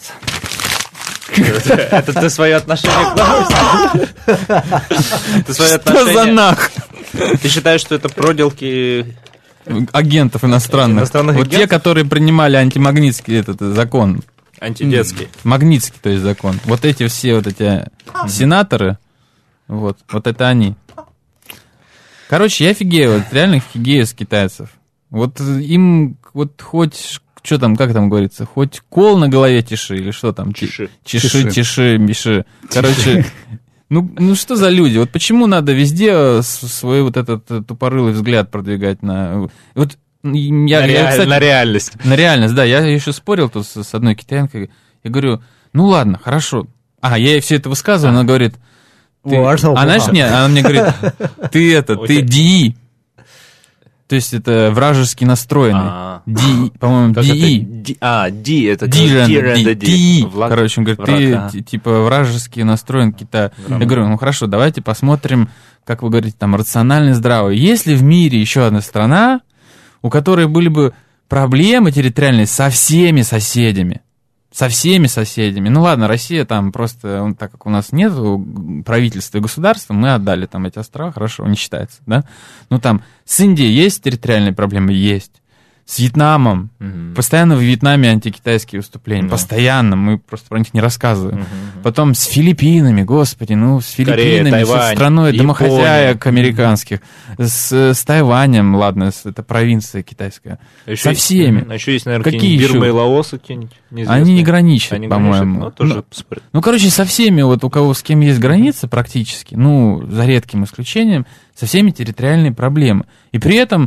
Это ты свое отношение к новости? Ты свое отношение... Что за нах? Ты считаешь, что это проделки... агентов иностранных? Иностранных вот агентов? Те, которые принимали антимагнитский этот закон. Антидетский. Магнитский, то есть, закон. Вот эти все вот эти сенаторы, вот, вот это они. Короче, я офигею, вот реально офигею с китайцев. Вот им вот хоть... Что там, как там говорится, хоть кол на голове тиши, или что там? Чеши. Чеши, тиши, миши. Короче, ну, ну что за люди? Вот почему надо везде свой вот этот тупорылый взгляд продвигать на... Вот я, на, я, реаль... кстати, на реальность. На реальность, да. Я еще спорил тут с одной китаянкой. Я говорю, ну ладно, хорошо. А, я ей все это высказываю, она говорит... Ты... О, она, знаешь, нет, она мне говорит, ты это, ты ди. То есть это вражески настроенный. Ди, по-моему, ди. А, ди, это ди. Ди. Короче, он говорит, ты типа вражески настроен Китай. Я говорю, ну хорошо, давайте посмотрим, как вы говорите, там, рационально здравый. Есть ли в мире еще одна страна, у которой были бы проблемы территориальные со всеми соседями? Со всеми соседями. Ну ладно, Россия там просто, так как у нас нет правительства и государства, мы отдали там эти острова, хорошо, не считается, да? Ну там с Индией есть территориальные проблемы? Есть. С Вьетнамом. Mm-hmm. Постоянно в Вьетнаме антикитайские выступления. Mm-hmm. Постоянно. Мы просто про них не рассказываем. Mm-hmm. Потом с Филиппинами, господи, ну, с Филиппинами, Корея, Тайвань, со страной Япония. Домохозяек американских. С, с Тайванем, ладно, с, это провинция китайская. Еще со всеми. А еще есть, наверное, какие Бирма и Лаос какие-нибудь. Они не граничат, Они по-моему. Ну, тоже ну, ну, короче, со всеми, вот у кого с кем есть граница практически, ну, за редким исключением, со всеми территориальные проблемы. И при этом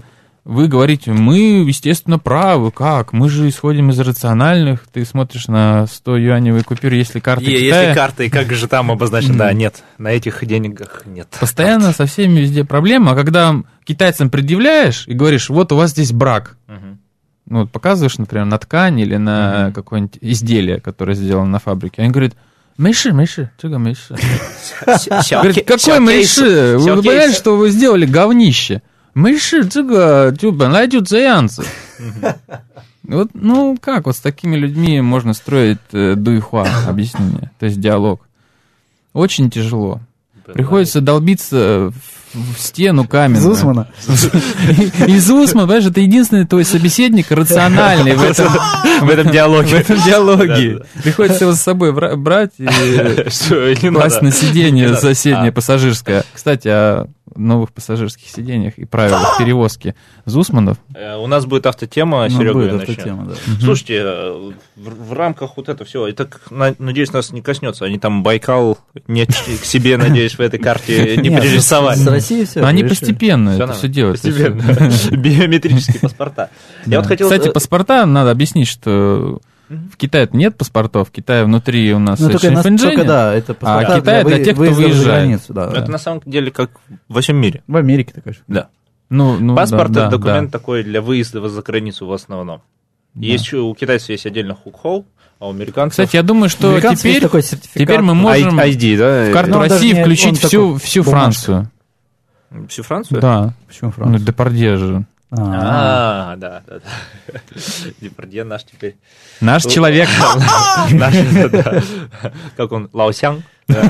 вы говорите, мы, естественно, правы, как? Мы же исходим из рациональных, ты смотришь на сто юаневые купюры, если карты Е- Китая... Если карты, как же там обозначено? Да, нет, на этих деньгах нет. Постоянно карт. Со всеми везде проблема, а когда китайцам предъявляешь и говоришь, вот у вас здесь брак, угу. ну, вот показываешь, например, на ткань или на угу. какое-нибудь изделие, которое сделано на фабрике, они говорят, мэйши, мэйши, чего мэйши? Говорит, какой мэйши? Вы понимаете, что вы сделали говнище? Мэйши, чего, найдут заянцы. Вот, ну, как вот с такими людьми можно строить дуйхуа, объяснение, то есть диалог? Очень тяжело. Приходится долбиться в стену каменную. Из Усмана. Из Усмана, понимаешь, это единственный твой собеседник рациональный в этом, в этом диалоге. В этом диалоге. Да, да. Приходится его с собой брать и класть на сиденье соседнее пассажирское. Кстати, о новых пассажирских сиденьях и правилах перевозки Зусманов. У нас будет автотема, ну, Серега будет начнет. Автотема, да. Угу. Слушайте, в, в рамках вот этого всего, это, надеюсь, нас не коснется. Они там Байкал не к себе, надеюсь, в этой карте не пририсовали. С Россией все. Они постепенно это все делают. Биометрические паспорта. Кстати, паспорта, надо объяснить, что... В Китае нет паспортов, в Китае внутри у нас ну, Шинфэнчжэнь, да, это а Китай для, для тех, кто выезжает. Границу, да, это да. на самом деле как во всем мире. В Америке такая же. Да. Ну, ну, паспорт да, это документ да. такой для выезда за границу в основном. Да. Есть, у китайцев есть отдельно хукхол, а у американцев... Кстати, я думаю, что теперь, теперь мы можем ай ди, да? в карту ну, России включить всю, всю Францию. Всю Францию? Да. Почему Францию? Ну, Депардье же. А, да, да, да. Депардье наш теперь. Наш человек. Наш, да. Как он, Лаосян?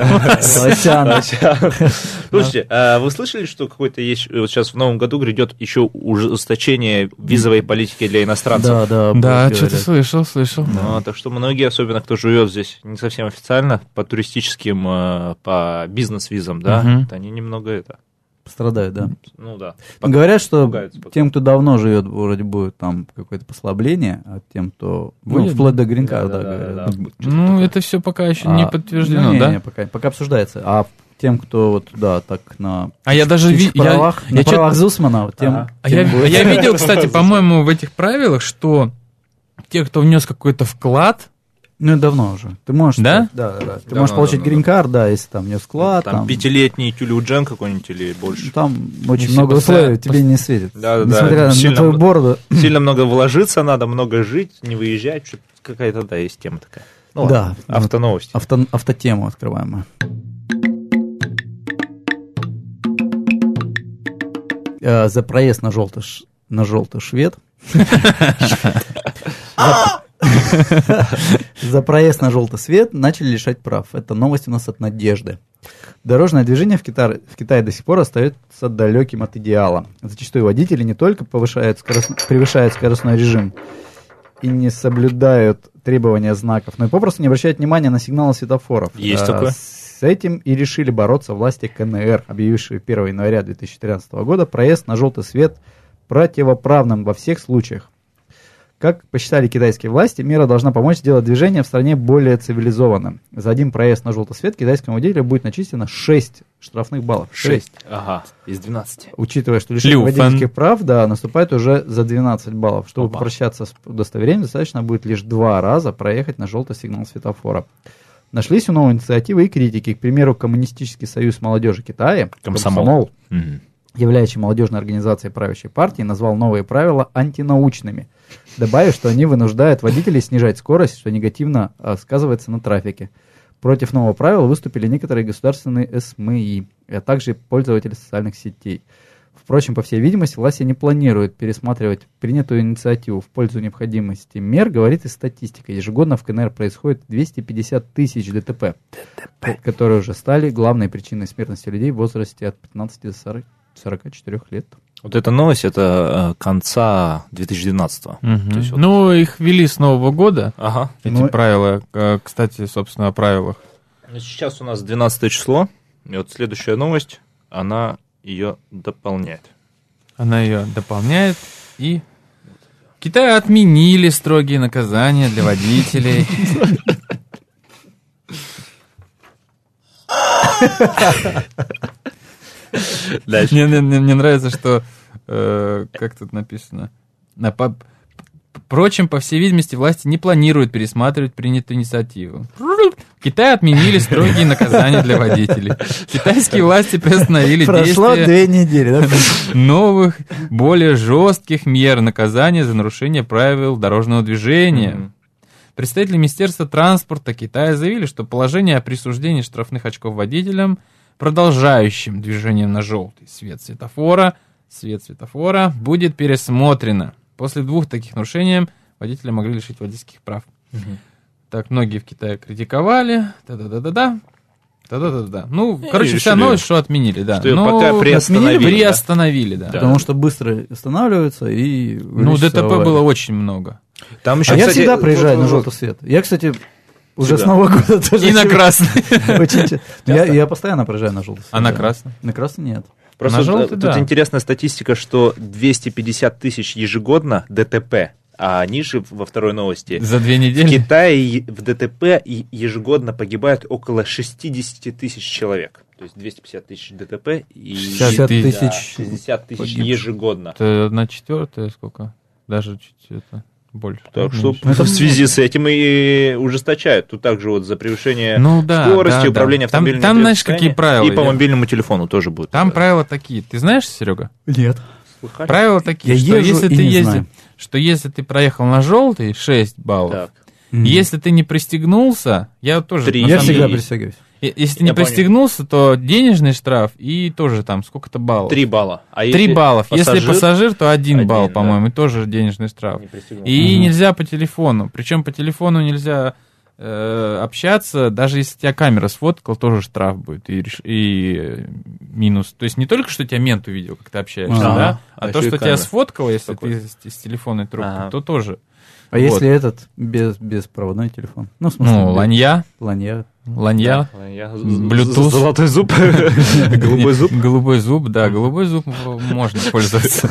Лаосян. Слушайте, вы слышали, что какой-то есть, вот сейчас в новом году грядет еще ужесточение визовой политики для иностранцев? Да, да. Да, что-то слышал, слышал. Ну, так что многие, особенно кто живет здесь не совсем официально, по туристическим, по бизнес-визам, да, они немного это... Страдают, да. Ну да. Говорят, что тем, кто давно живет, вроде будет там какое-то послабление, а тем, кто ну, вплоть до грин-карта, да, да, говорят. Да, да. Ну, такое. Это все пока еще а, не подтверждено, ну, не, да? Не, пока, пока обсуждается. А тем, кто вот, да, так на... А я даже ви... правах, я, на я правах Зусмана, тем... А, а я, я видел, кстати, по-моему, в этих правилах, что те, кто внес какой-то вклад... Ну, давно уже. Ты можешь... Да? Да, да, да. Ты давно, можешь получить грин-карт, да, если там не вклад. Там, там пятилетний тюлюджен какой-нибудь или больше. Там очень не много условий тебе пос... не светит. Да, да, несмотря да. на, Сильно, на твою бороду. Сильно много вложиться надо, много жить, не выезжать. Какая-то, да, есть тема такая. Ну, да. Автоновости. Авто, автотему открываем мы. За проезд на желтый, на желтый швед. За проезд на желтый свет начали лишать прав. Это новость у нас от Надежды. Дорожное движение в Китае, в Китае до сих пор остается далеким от идеала. Зачастую водители не только повышают скорост, превышают скоростной режим и не соблюдают требования знаков, но и попросту не обращают внимания на сигналы светофоров. Есть а, такое. С этим и решили бороться власти КНР, объявившие первого января две тысячи тринадцатого года проезд на желтый свет противоправным во всех случаях. Как посчитали китайские власти, мера должна помочь сделать движение в стране более цивилизованным. За один проезд на желтый свет китайскому водителю будет начислено шесть штрафных баллов. шесть? Ага, из двенадцати. Учитывая, что лишение водительских прав, да, наступает уже за двенадцать баллов. Чтобы Опа. попрощаться с удостоверением, достаточно будет лишь два раза проехать на желтый сигнал светофора. Нашлись у новой инициативы и критики. К примеру, Коммунистический союз молодежи Китая, Комсомол, Комсомол являющий молодежной организацией правящей партии, назвал новые правила антинаучными, добавив, что они вынуждают водителей снижать скорость, что негативно а, сказывается на трафике. Против нового правила выступили некоторые государственные эс эм и, а также пользователи социальных сетей. Впрочем, по всей видимости, власти не планируют пересматривать принятую инициативу в пользу необходимости мер, говорит и статистика. Ежегодно в КНР происходит двести пятьдесят тысяч ДТП, ДТП, которые уже стали главной причиной смертности людей в возрасте от пятнадцати до сорока четырёх лет. Вот эта новость, это конца две тысячи двенадцатого. Угу. Вот... Ну, их ввели с Нового года, ага. эти ну... правила. Кстати, собственно, о правилах. Сейчас у нас двенадцатое число, и вот следующая новость, она ее дополняет. Она ее дополняет, и в Китае отменили строгие наказания для водителей. Мне, мне, мне нравится, что э, как тут написано, на, по, впрочем, по всей видимости, власти не планируют пересматривать принятую инициативу. В Китае отменили строгие наказания для водителей. Китайские власти приостановили Прошло действие две недели, да? новых, более жестких мер наказания за нарушение правил дорожного движения. Mm-hmm. Представители Министерства транспорта Китая заявили, что положение о присуждении штрафных очков водителям, продолжающим движением на желтый свет светофора, свет светофора, будет пересмотрено. После двух таких нарушений водителя могли лишить водительских прав. Угу. Так, многие в Китае критиковали. Да-да-да-да-да. Да-да-да-да. Ну, и короче, решили, вся новость, что отменили, да. Что но пока приостановили. Приостановили, да. да. Потому что быстро останавливаются и... Ну, ДТП аварий. Было очень много. Там еще, а кстати, я всегда проезжаю вот, на желтый свет. Я, кстати, уже всегда. С Нового года тоже... И на красный. Я постоянно проезжаю на желтый свет. А на красный? На красный нет. Просто желтый, тут да. интересная статистика, что двести пятьдесят тысяч ежегодно ДТП, а ниже во второй новости. За две недели? В Китае в ДТП ежегодно погибают около шестьдесят тысяч человек. То есть двести пятьдесят тысяч ДТП и шестьдесят тысяч, да, шестьдесят тысяч ежегодно. Это одна четвертая сколько? Даже чуть это... Больше. Так что в связи с этим и ужесточают. Тут также вот за превышение ну, да, скорости, да, управление да. автомобильным Там, там знаешь, какие правила? И по мобильному телефону тоже будет. Там правила такие. Ты знаешь, Серега? Нет. Слыхали? Правила такие, Я что если ты ездишь, что если ты проехал на желтый, шесть баллов. Так. Mm-hmm. Если ты не пристегнулся, я тоже... три. Я всегда пристегиваюсь. Если ты не пристегнулся, то денежный штраф и тоже там сколько-то баллов. Три балла. А Три баллов. Пассажир, если пассажир, то один, один балл, по-моему, да. И тоже денежный штраф. И угу. нельзя по телефону. Причем по телефону нельзя э, общаться, даже если тебя камера сфоткала, тоже штраф будет и, и минус. То есть не только, что тебя мент увидел, как ты общаешься, а, да, а, а то, что тебя сфоткало, если Какой? ты с, с телефонной трубкой, ага. то тоже. А вот. Если этот без, беспроводной телефон? Ну, в смысле, ну ланья. Ланья. Ланья, Bluetooth. Золотой зуб. Голубой зуб. Голубой зуб, да, голубой зуб можно пользоваться.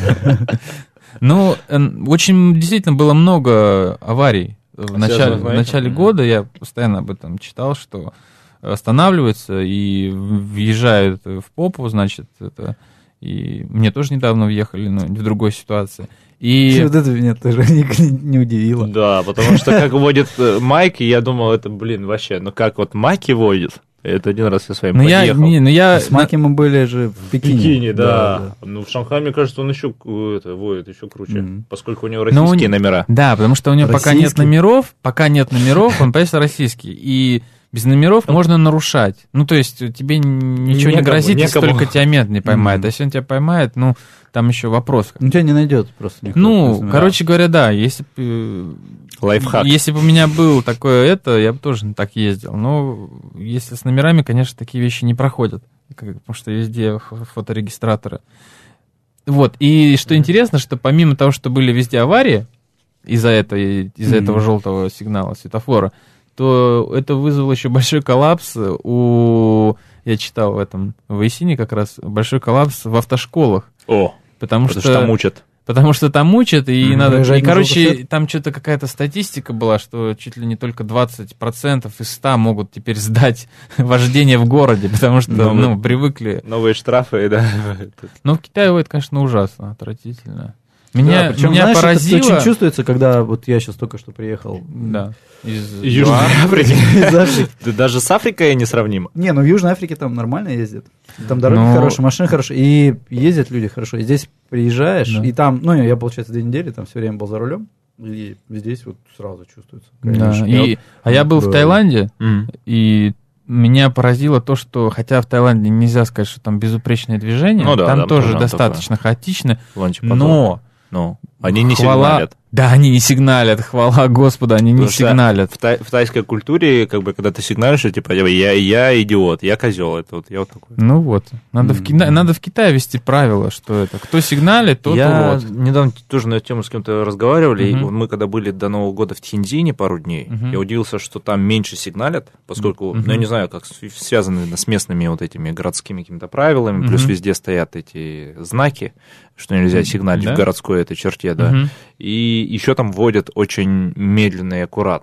Ну, очень действительно было много аварий. В начале, в начале года я постоянно об этом читал, что останавливаются и въезжают в попу, значит, это... И мне тоже недавно въехали, но в другой ситуации. И... Вот это меня тоже не, не удивило. Да, потому что как водит майки, я думал, это, блин, вообще, ну как вот майки водит, это один раз я с вами но подъехал. Я, не, но я... С майки мы были же в Пекине. В Пекине, да. Да, да. Ну, в Шанхае, мне кажется, он еще это, водит еще круче, mm-hmm. поскольку у него российские но, номера. Да, потому что у него российские? пока нет номеров, пока нет номеров, он, появится российский. И... Без номеров можно нарушать. Ну, то есть тебе ничего некому, не грозит, если только тебя мент не поймает. Mm-hmm. А если он тебя поймает, ну, там еще вопрос. Ну, тебя не найдет просто никто. Ну, короче говоря, да, если бы... Лайфхак. Если бы у меня был такое это, я бы тоже так ездил. Но если с номерами, конечно, такие вещи не проходят. Потому что везде фоторегистраторы. Вот, и что mm-hmm. интересно, что помимо того, что были везде аварии из-за этого, из-за mm-hmm. этого желтого сигнала светофора, то это вызвало еще большой коллапс у... Я читал в этом, в Исине как раз, большой коллапс в автошколах. О, потому, потому что, что там учат. Потому что там учат, и mm-hmm. надо... И, короче, на там что-то какая-то статистика была, что чуть ли не только двадцать процентов из ста могут теперь сдать вождение в городе, потому что, новые, ну, привыкли... Новые штрафы, да. Ну, в Китае это, конечно, ужасно, отвратительно. Меня, да, причем, меня знаешь, поразило... это очень чувствуется, когда вот я сейчас только что приехал. Да. Из Южной Африки. Даже с Африкой несравнимо. Не, ну в Южной Африке там нормально ездят. Там дороги Но... хорошие, машины хорошие, и ездят люди хорошо. И здесь приезжаешь, да. и там, ну, я, получается, две недели там все время был за рулем, и здесь вот сразу чувствуется. Да. И, а я был да. в Таиланде, mm. и меня поразило то, что, хотя в Таиланде нельзя сказать, что там безупречное движение, ну, да, там да, тоже достаточно такое. хаотично, но... Ну, они не хвала... сигналят. Да, они не сигналят, хвала Господу, они Потому не сигналят. В, тай, в тайской культуре, как бы, когда ты сигналишь, типа, я, я идиот, я козел, это вот я вот такой. Ну вот, надо, mm-hmm. в, Кита... надо в Китае ввести правила, что это, кто сигналит, тот я урод. Я недавно тоже на эту тему с кем-то разговаривали, mm-hmm. и мы когда были до Нового года в Тиньцзине пару дней, mm-hmm. я удивился, что там меньше сигналят, поскольку, mm-hmm. ну, я не знаю, как связаны с местными вот этими городскими какими-то правилами, mm-hmm. плюс везде стоят эти знаки, что нельзя сигналить да? в городской этой черте, да, угу. и еще там водят очень медленно и аккуратно.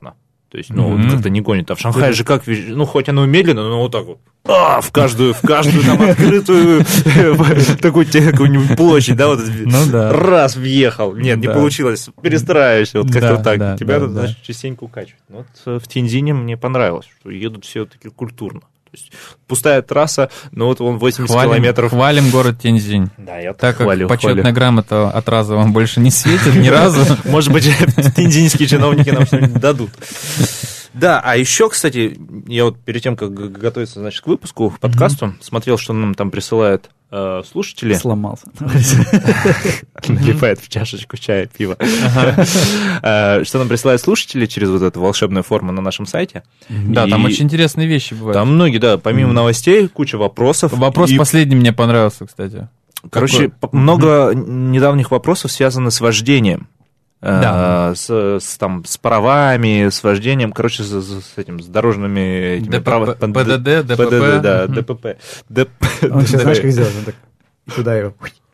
То есть, ну, mm-hmm. как-то не гонит. А в Шанхае же как, ну, хоть оно медленно, но вот так вот, а, в каждую, в каждую там открытую такую какую-нибудь площадь, да, вот раз въехал. Нет, не получилось, перестраиваешься, вот как-то так. Тебя, значит, частенько укачивают. Вот в Тяньцзине мне понравилось, что едут все-таки культурно. То есть пустая трасса, но вот он восемьдесят хвалим, километров. Хвалим город Тяньцзинь. Да, я так хвалю, как почетная хвалю. Грамота от раза вам больше не светит ни разу. Может быть, тяньцзиньские чиновники нам что-нибудь дадут. Да, а еще, кстати, я вот перед тем, как готовиться, значит, к выпуску, к подкасту, mm-hmm. смотрел, что нам там присылают э, слушатели. Сломался. Наливает в чашечку чая, пива. Что нам присылают слушатели через вот эту волшебную форму на нашем сайте. Да, там очень интересные вещи бывают. Там многие, да, помимо новостей, куча вопросов. Вопрос последний мне понравился, кстати. Короче, много недавних вопросов связаны с вождением. Да. С, с, там, с правами, с вождением, короче, с, с этим, с дорожными... ДП, прав... ПДД, ДПП. ПДД, да, ДПП. Он сейчас, знаешь, как сделать? Он так, туда его...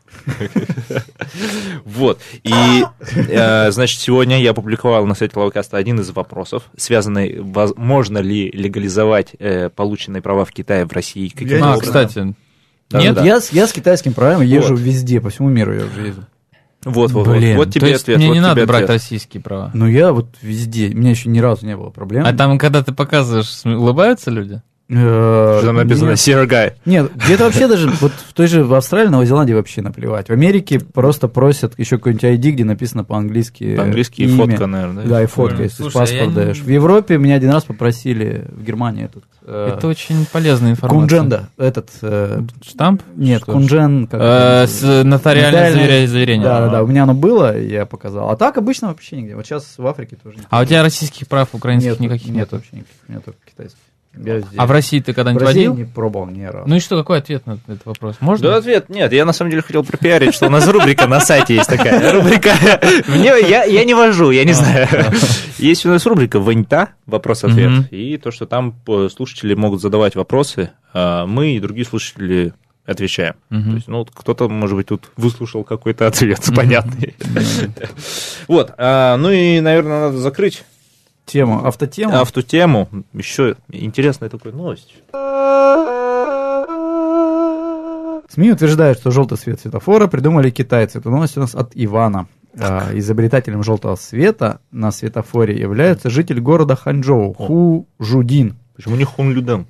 Вот, и, значит, сегодня я опубликовал на сайте Лавкаста один из вопросов, связанный, можно ли легализовать полученные права в Китае в России. А, кстати... Нет, я с китайским правом езжу везде, по всему миру я уже езжу. Вот, вот, Блин, вот, вот тебе то есть ответ. Мне вот не надо ответ. брать российские права. Ну, я вот везде, у меня еще ни разу не было проблем. А там, когда ты показываешь, улыбаются люди? Что там написано? Sir Guy. Нет, где-то вообще даже, вот в той же в Австралии, Новой Зеландии вообще наплевать. В Америке просто просят еще какой-нибудь ай ди, где написано по-английски. По-английски и фотка, наверное. Да, и фотка, если паспорт даешь. В Европе меня один раз попросили, в Германии этот... Это очень полезная информация. Кундженда, этот... Штамп? Нет, кунджен... С нотариальным заверением. Да, да, да, у меня оно было, я показал. А так обычно вообще нигде. Вот сейчас в Африке тоже. А у тебя российских прав украинских никаких нет? Нет, вообще никаких, у меня только китайских. А в России ты когда-нибудь в России водил? Не пробовал ни разу. Ну и что, какой ответ на этот вопрос? Можно? Да, ответ нет. Я на самом деле хотел пропиарить, что у нас рубрика на сайте есть такая. Рубрика Мне, я, я не вожу, я не знаю. Есть у нас рубрика «Ваньта», вопрос-ответ. И то, что там слушатели могут задавать вопросы, мы и другие слушатели отвечаем. То есть, ну, кто-то, может быть, тут выслушал какой-то ответ понятный. Вот. Ну и, наверное, надо закрыть тему, автотему. Автотему. Еще интересная такая новость. СМИ утверждают, что желтый свет светофора придумали китайцы. Это новость у нас от Ивана. Изобретателем желтого света на светофоре является житель города Ханчжоу Ху Жудин. Почему не Хун Люден?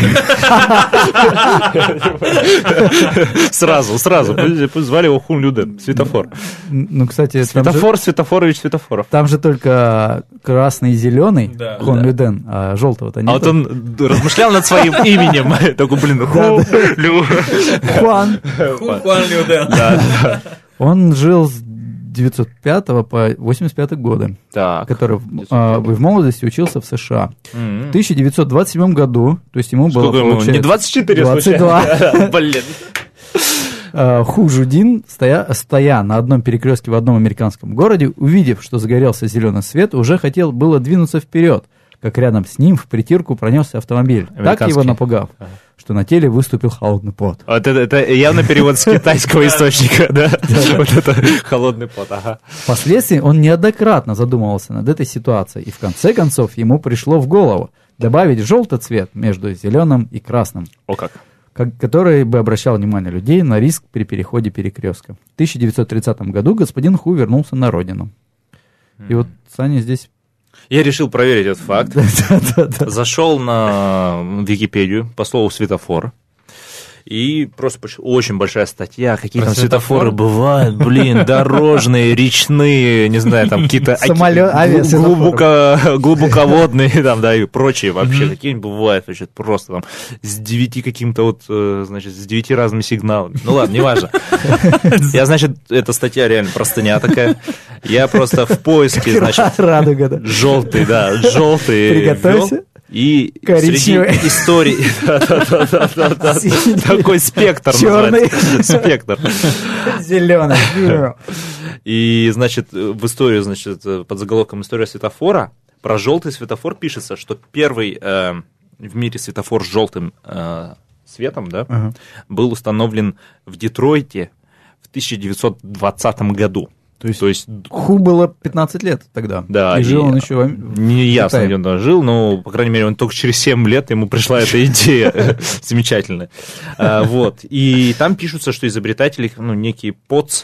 Сразу, сразу. Пусть звали его Хун Люден. Светофор. Ну, кстати... Светофор, Светофорович, Светофоров. Там же только красный и зеленый Хун Люден, а желтого-то нет. А вот он размышлял над своим именем. Такой, блин, Ху Хуан. Хуан Люден. Он жил с девятьсот пятого по восемьдесят пятый годы, так, который а, в молодости учился в США. Mm-hmm. В тысяча девятьсот двадцать седьмом году, то есть ему Сколько было, ему? получается, Не двадцать четыре, двадцать два. Блин. Ху Жудин, стоя, стоя на одном перекрестке в одном американском городе, увидев, что загорелся зеленый свет, уже хотел было двинуться вперед, как рядом с ним в притирку пронесся автомобиль, так его напугав, ага. что на теле выступил холодный пот. Вот это, это явно перевод с китайского источника, да? Вот это холодный пот, ага. Впоследствии он неоднократно задумывался над этой ситуацией, и в конце концов ему пришло в голову добавить желтый цвет между зеленым и красным. О как. Который бы обращал внимание людей на риск при переходе перекрестка. В тысяча девятьсот тридцатом году господин Ху вернулся на родину. И вот Саня здесь... Я решил проверить этот факт. Зашел на Википедию по слову «светофор». И просто очень большая статья, какие там светофоры бывают, блин, дорожные, речные, не знаю, там какие-то глубоко, глубоководные, там, да, и прочие вообще, какие-нибудь бывают, вообще, просто там с девяти каким-то вот, значит, с девяти разными сигналами. Ну ладно, неважно. Я, значит, эта статья реально простыня такая. Я просто в поиске, значит, желтый, да, желтый. Приготовься. И коричневый. Среди историй такой спектр называется. Спектр. Зеленый. И, значит, в историю, значит, под заголовком «История светофора» про желтый светофор пишется, что первый э, в мире светофор с желтым э, светом, да, uh-huh. был установлен в Детройте в тысяча девятьсот двадцатом году. То есть, То есть Ху было пятнадцать лет тогда. Да. И жил он еще в Не ясно, где он жил, но, по крайней мере, он только через семь лет ему пришла эта идея замечательная. Вот. И там пишутся, что изобретатели, ну, некий Поц.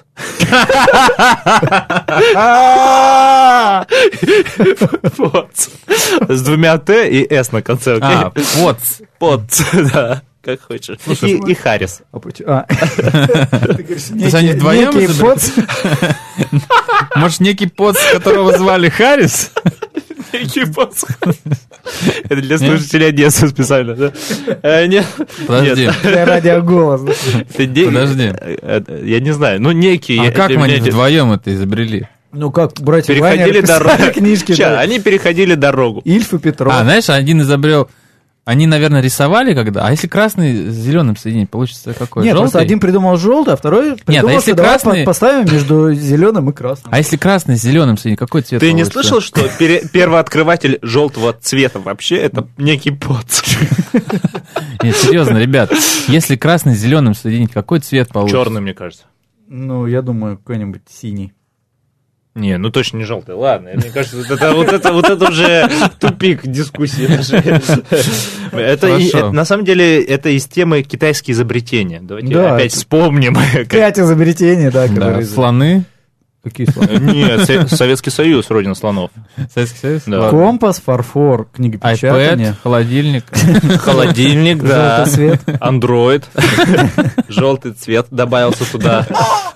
Поц. С двумя Т и С на конце. А, Поц. Поц, да. Как хочешь. Слушай, и, и Харрис. А, а. Ты говоришь, некий, они вдвоем некий Поц? Может, некий Поц, которого звали Харрис? Некий Поц. Это для слушателей Одессы специально, да? Нет. Подожди. Радиоголос. Подожди. Я не знаю. Ну, некий. А как мы вдвоем это изобрели? Ну, как братья переходили дорогу. Книжки. Ча, они переходили дорогу. Ильф и Петров. А, знаешь, один изобрел... Они, наверное, рисовали когда? А если красный с зеленым соединить, получится какой? Нет, желтый? просто один придумал желтый, а второй придумал, Нет, а если что красный... давай поставим между зеленым и красным. А если красный с зеленым соединить, какой цвет Ты получится? не слышал, что первооткрыватель желтого цвета вообще это некий Поц? Нет, серьезно, ребят, если красный с зеленым соединить, какой цвет получится? Черный, мне кажется. Ну, я думаю, какой-нибудь синий. Не, ну точно не желтый. Ладно, мне кажется, вот это, вот это, вот это уже тупик дискуссии. Это, это на самом деле это из темы китайские изобретения. Давайте да, опять вспомним. Пять изобретений, да, да. Слоны. Какие слоны? Нет, Советский Союз, родина слонов. Советский Союз? Да. Компас, фарфор, книгопечатание. iPad, холодильник. Холодильник, да. Желтый цвет. Андроид. Желтый цвет добавился туда.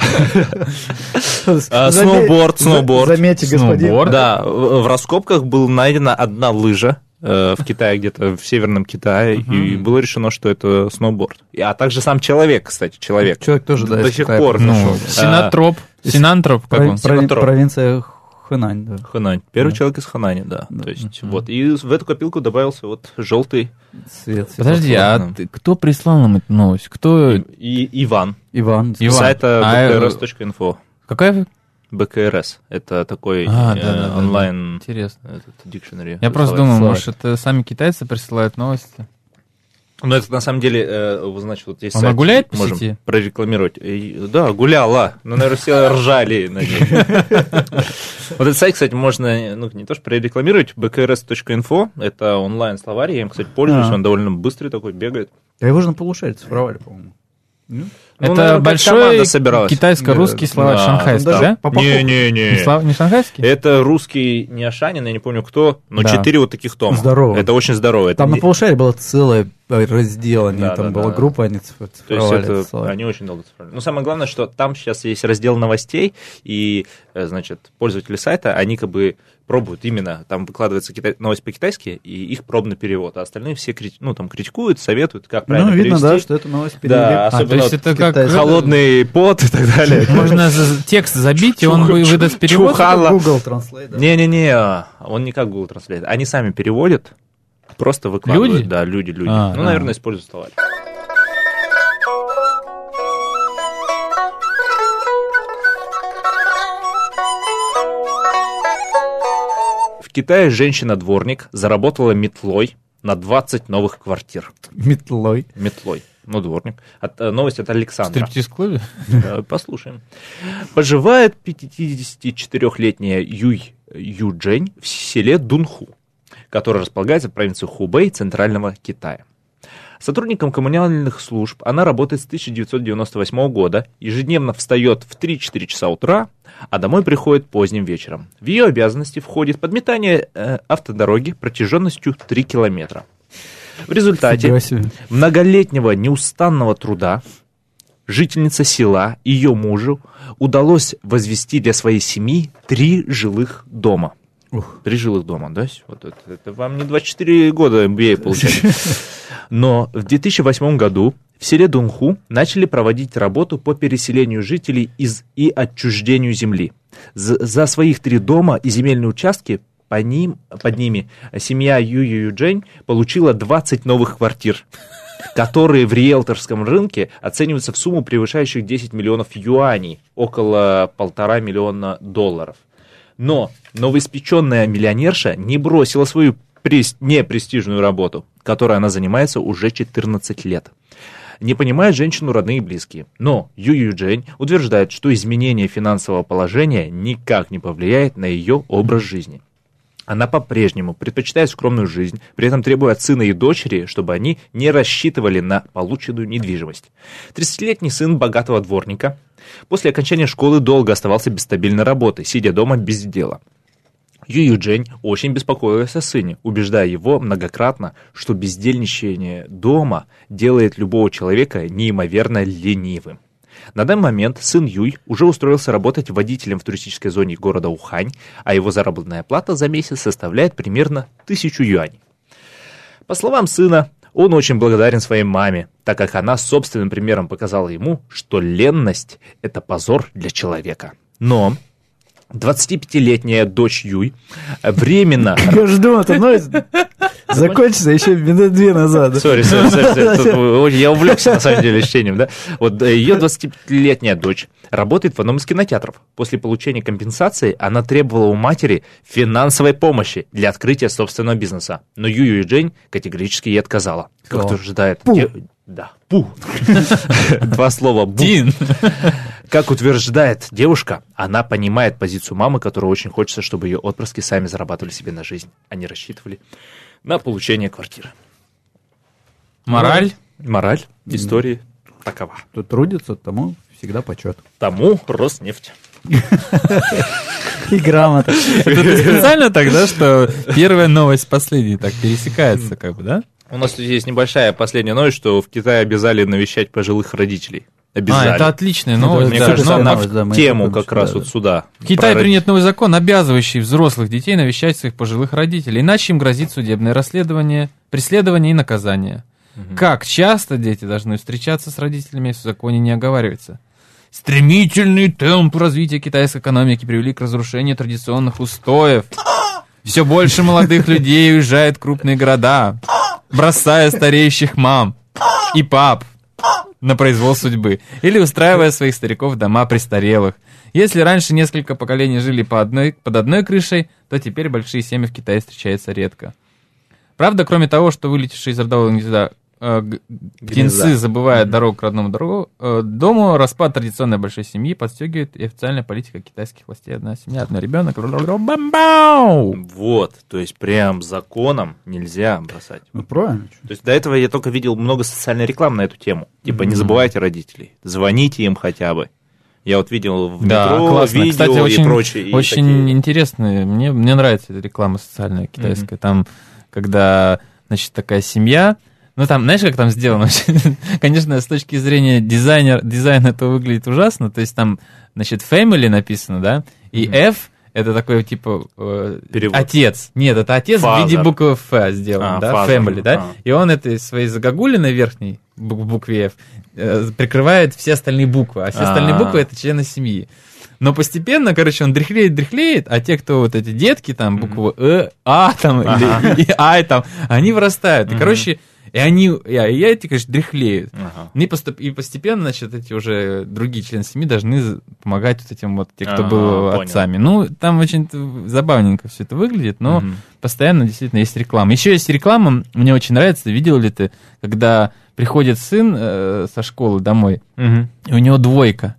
Сноуборд, сноуборд. Заметьте, господин. Да, в раскопках была найдена одна лыжа в Китае, где-то в Северном Китае, uh-huh. и было решено, что это сноуборд. А также сам человек, кстати, человек. Человек тоже, да, до сих пор. Ну, Синантроп. Синантроп, как он? Провинция Хэнань, да. Хэнань. Первый человек из Хэнаня, да. То есть, вот. И в эту копилку добавился вот желтый цвет. Подожди, а кто прислал нам эту новость? Кто? Иван. Иван. С сайта би кей эр эс точка инфо. Какая? би кей эр эс. Это такой а, э, да, да, онлайн интересно. дикшенери. Я просто думал, может, это сами китайцы присылают новости? Ну, это на самом деле, э, значит, вот здесь Она сайт, гуляет по можем сети? Прорекламировать. И, да, гуляла. Ну, наверное, все ржали на ней. Вот этот сайт, кстати, можно, ну, не то что прорекламировать, би кей эр эс точка инфо, это онлайн-словарь, я им, кстати, пользуюсь, он довольно быстрый такой, бегает. А его же на полушарии цифровали, по-моему. Ну, это наверное, большой китайско-русский да, словарь да, шанхайский, да? Не-не-не. Не, слав... не шанхайский? Это русский не Ашанин, я не помню кто, но четыре да. вот таких тома. Здорово. Это очень здорово. Там это... на полушарии было целое раздел, они, да, там да, была да. группа, они цифровали. То есть это, они очень долго цифровали. Но самое главное, что там сейчас есть раздел новостей, и, значит, пользователи сайта, они как бы пробуют именно, там выкладывается китай... новость по-китайски, и их пробный перевод, а остальные все крит... ну, там, критикуют, советуют, как правильно ну, видно, перевести. да, что это новость перевели. Да, особенно а, вот это как холодный пот и так далее. Можно текст забить, и он выдаст перевод. Google Translate. Не-не-не, он не как Google Translate. Они сами переводят, просто выкладывают. Люди? Да, люди, люди. А, ну, а. наверное, используют словарь. В Китае женщина-дворник заработала метлой на двадцать новых квартир. Метлой? Метлой. Ну, дворник. От, новость от Александра. В стриптиз-клубе? Да, послушаем. Поживает пятидесятичетырёхлетняя Юй Юджень в селе Дунху, которое располагается в провинции Хубэй Центрального Китая. Сотрудником коммунальных служб она работает с тысяча девятьсот девяносто восьмого года, ежедневно встает в три-четыре часа утра, а домой приходит поздним вечером. В ее обязанности входит подметание э, автодороги протяженностью три километра. В результате многолетнего неустанного труда жительница села и ее мужу удалось возвести для своей семьи три жилых дома. Ух. Три жилых дома, да? Вот это, это вам не двадцать четыре года эм би эй получали. Но в две тысячи восьмом году в селе Дунху начали проводить работу по переселению жителей из и отчуждению земли. За, за своих три дома и земельные участки по ним, под ними семья Юй Юджень получила двадцать новых квартир, которые в риэлторском рынке оцениваются в сумму, превышающих десять миллионов юаней, около полтора миллиона долларов. Но новоиспеченная миллионерша не бросила свою прес... непрестижную работу, которой она занимается уже четырнадцать лет. Не понимают женщину родные и близкие. Но Ю Юджень утверждает, что изменение финансового положения никак не повлияет на ее образ жизни. Она по-прежнему предпочитает скромную жизнь, при этом требуя от сына и дочери, чтобы они не рассчитывали на полученную недвижимость. тридцатилетний сын богатого дворника после окончания школы долго оставался без стабильной работы, сидя дома без дела. Ю Юджень очень беспокоилась о сыне, убеждая его многократно, что бездельничание дома делает любого человека неимоверно ленивым. На данный момент сын Юй уже устроился работать водителем в туристической зоне города Ухань, а его заработная плата за месяц составляет примерно тысячу юаней. По словам сына, он очень благодарен своей маме, так как она собственным примером показала ему, что ленность – это позор для человека. Но двадцатипятилетняя дочь Юй временно... Я жду, это новость закончится еще минут две назад. Сори, сори, сори, я увлекся, на самом деле, чтением, да? Вот ее двадцатипятилетняя дочь работает в одном из кинотеатров. После получения компенсации она требовала у матери финансовой помощи для открытия собственного бизнеса. Но Ю Юджень категорически ей отказала. Как утверждает... Да, пу. Два слова бу. Дин. Как утверждает девушка, она понимает позицию мамы, которой очень хочется, чтобы ее отпрыски сами зарабатывали себе на жизнь, а не рассчитывали на получение квартиры. Мораль? Мораль истории такова. Кто трудится, тому всегда почет. Тому Роснефть. И грамота. Это специально тогда, что первая новость последней так пересекается, как бы, да? У нас тут есть небольшая последняя новость, что в Китае обязали навещать пожилых родителей. Обязали. А, это отличная новость. Мне кажется, она в тему как раз вот сюда. В Китае принят новый закон, обязывающий взрослых детей навещать своих пожилых родителей, иначе им грозит судебное расследование, преследование и наказание. Угу. Как часто дети должны встречаться с родителями, в законе не оговаривается. Стремительный темп развития китайской экономики привели к разрушению традиционных устоев. Все больше молодых людей уезжает в крупные города, бросая стареющих мам и пап на произвол судьбы, или устраивая своих стариков в дома престарелых. Если раньше несколько поколений жили по одной, под одной крышей, то теперь большие семьи в Китае встречаются редко. Правда, кроме того, что вылетевшие из родового гнезда э, птенцы забывают mm-hmm. дорогу к родному дорогу, э, дому, распад традиционной большой семьи подстегивает и официальная политика китайских властей. Одна семья, один ребенок. Вот, то есть прям законом нельзя бросать. Ну, правильно. То есть до этого я только видел много социальной рекламы на эту тему. Типа, mm-hmm. не забывайте родителей, звоните им хотя бы. Я вот видел в да, метро, классно. видео Кстати, и очень, прочее. Очень такие... интересно. Мне, мне нравится эта реклама социальная китайская. Mm-hmm. Там, когда, значит, такая семья... Ну, там, знаешь, как там сделано? Конечно, с точки зрения дизайнера, дизайна это выглядит ужасно. То есть там, значит, family написано, да? И mm-hmm. F — это такой, типа, э, отец. Нет, это отец father. В виде буквы F сделан, а, да? Father. Family, да? А. И он этой своей загогулиной верхней букве F э, прикрывает все остальные буквы. А все А-а-а. остальные буквы — это члены семьи. Но постепенно, короче, он дряхлеет, дряхлеет, а те, кто вот эти детки, там, буквы Э, А, там, ага. или I, там, они вырастают. И, короче, и они, и эти, конечно, дряхлеют. Ага. И, поступ, и постепенно, значит, эти уже другие члены семьи должны помогать вот этим вот, те, кто ага, был понял. Отцами. Ну, там очень забавненько все это выглядит, но угу. постоянно действительно есть реклама. Еще есть реклама, мне очень нравится, видел ли ты, когда приходит сын э, со школы домой, угу. и у него двойка.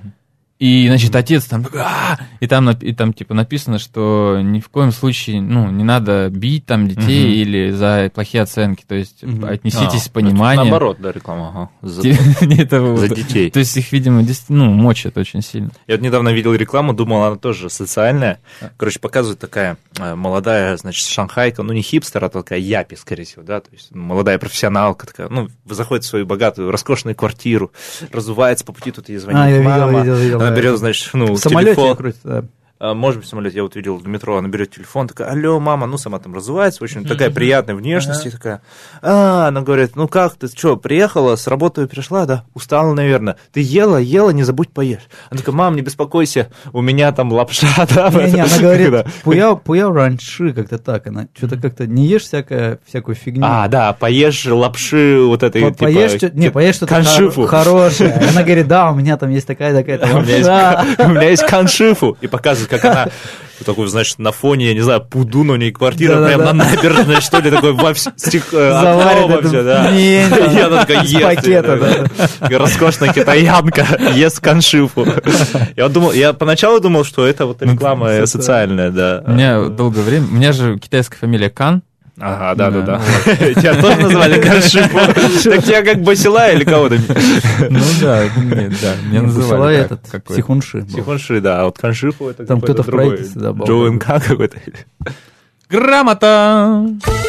И, значит, отец там, и там, и там, типа, написано, что ни в коем случае, ну, не надо бить там детей угу. или за плохие оценки, то есть угу. отнеситесь а, с пониманием. Наоборот, да, реклама, ага, за, за детей. То есть их, видимо, ну, мочат очень сильно. Я вот недавно видел рекламу, думал, она тоже социальная. Короче, показывает такая молодая, значит, шанхайка, ну, не хипстер, а такая япи, скорее всего, да, то есть молодая профессионалка такая, ну, заходит в свою богатую, роскошную квартиру, разувается по пути, тут ей звонит а, я мама. Видел, видел, видел. Она берет, значит, ну, в самолете телефон. Крутится, да. А, может быть, в самолете, я вот видел в метро, она берет телефон, такая, алло, мама, ну, сама там разувается, в общем, такая приятная внешность, и такая, а, она говорит, ну, как ты, что, приехала, с работы пришла, да, устала, наверное, ты ела, ела, не забудь поешь. Она такая, мам, не беспокойся, у меня там лапша, да. Не-не, она говорит, пуяо, пуяо раньше, как-то так, она что-то как-то не ешь всякое, всякую фигню. А, да, поешь лапши вот этой, По, типа, поешь, не, поешь что-то каншифу. Хорошее. Она говорит, да, у меня там есть такая-такая лапша. У меня есть каншифу, и показывает, как она Такой, значит, на фоне, я не знаю, Пудуна, у нее квартира да, прям да, на да. набережной, что ли, такой во всех окно все, да. Я такая ест. Роскошная китаянка ест каншифу. Я думал, я поначалу думал, что это вот реклама социальная, да. У меня долгое время, у меня же китайская фамилия Кан. Ага, да-да-да. Тебя тоже назвали каншифу? Так тебя как Басилай или кого-то? Ну да, нет, да, меня называли этот, Сихунши. Сихунши, да, а вот каншифу это там кто-то в правительстве, да, был. Джоу эм ка какой-то. Грамота!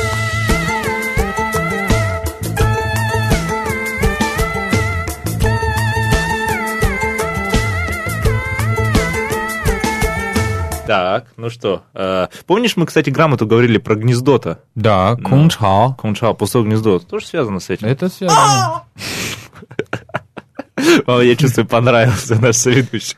Так, ну что, э, помнишь, мы, кстати, грамоту говорили про гнездо-то? Да, кунчао. Кунчао, пустое гнездо, тоже связано с этим? Это связано. Я чувствую, понравился наш соведущий.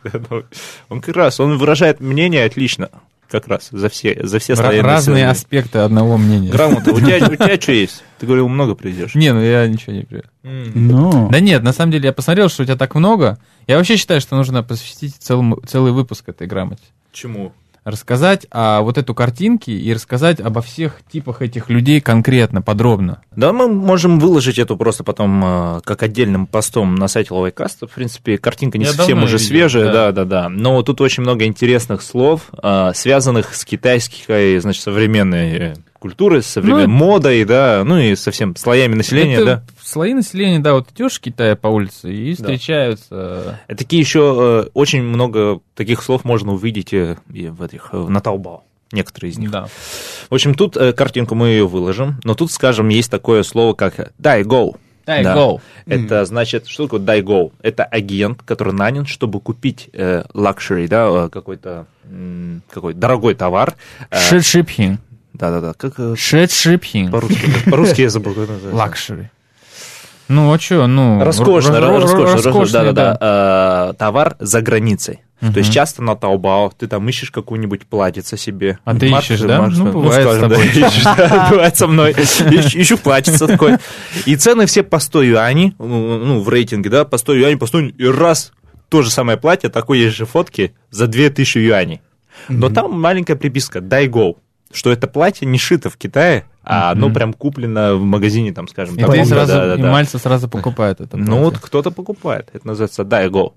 Он как раз, он выражает мнение отлично, как раз, за все, за все слои населения. Разные аспекты одного мнения. Грамота, у тебя, у тебя что есть? Ты говорил, много привезешь. Не, ну я ничего не привез. Mm. No. Да нет, на самом деле я посмотрел, что у тебя так много. Я вообще считаю, что нужно посвятить целый, целый выпуск этой грамоте. Чему? Рассказать о вот эту картинке и рассказать обо всех типах этих людей конкретно, подробно. Да, мы можем выложить эту просто потом э, как отдельным постом на сайте Лавайкаста. В принципе, картинка не Я совсем уже видел, свежая, да. да, да, да. Но тут очень много интересных слов, э, связанных с китайской, значит, современной культурой, с современной ну, модой, да, ну и со всем слоями населения, это да. Слои населения, да, вот идешь в Китае по улице и встречаются. Да. Такие еще э, очень много таких слов можно увидеть и в этих на Таобао. Некоторые из них. Да. В общем, тут э, картинку мы ее выложим, но тут, скажем, есть такое слово, как дай гоу. Дай гоу. Да. Это mm. значит, что такое дай гоу? Это агент, который нанят, чтобы купить э, luxury, да, какой-то м, какой дорогой товар. Шипшипин. Да-да-да. Как Шипшипин. По-русски, по-русски я забыл, как называется. Лакшери. Ну, а что, ну... Роскошно, роскошно, да-да-да. Товар за границей. Uh-huh. То есть часто на Таобао ты там ищешь какую-нибудь платьице себе. А ты Марк, ищешь, да? Марк, ну, бывает ну, скажем, с тобой. Да, ищешь, да, бывает со мной. Ищу, ищу платьице такое. И цены все по сто юаней, ну, в рейтинге, да, по сто юаней, по сто юаней, и раз то же самое платье, такой есть же фотки, за две тысячи юаней. Но uh-huh. там маленькая приписка «дай гоу», что это платье не шито в Китае, а оно mm-hmm. прям куплено в магазине, там, скажем. И, таком, ты сразу, да, да, и да. Мальцы сразу покупают это платье. Ну, вот кто-то покупает. Это называется дайго.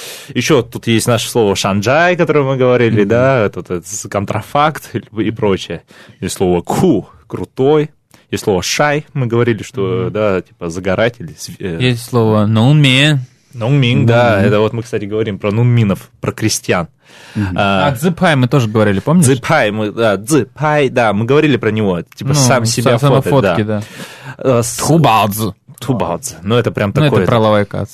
Еще тут есть наше слово шанджай, которое мы говорили, mm-hmm. да, тут это контрафакт и прочее. Есть слово ку, крутой. Есть слово шай, мы говорили, что, mm-hmm. да, типа загорать. Или... Есть слово нунмин. Нунмин, да, это вот мы, кстати, говорим про нунминов, про крестьян. Mm-hmm. А, а дзыпай мы тоже говорили, помнишь? Дзыпай, мы, да, дзыпай, да, мы говорили про него, типа ну, сам себя фотать, фотки, да. да. Тхубаодзу. Тхубаодзу, ну это прям ну, такое. это про лавайкац.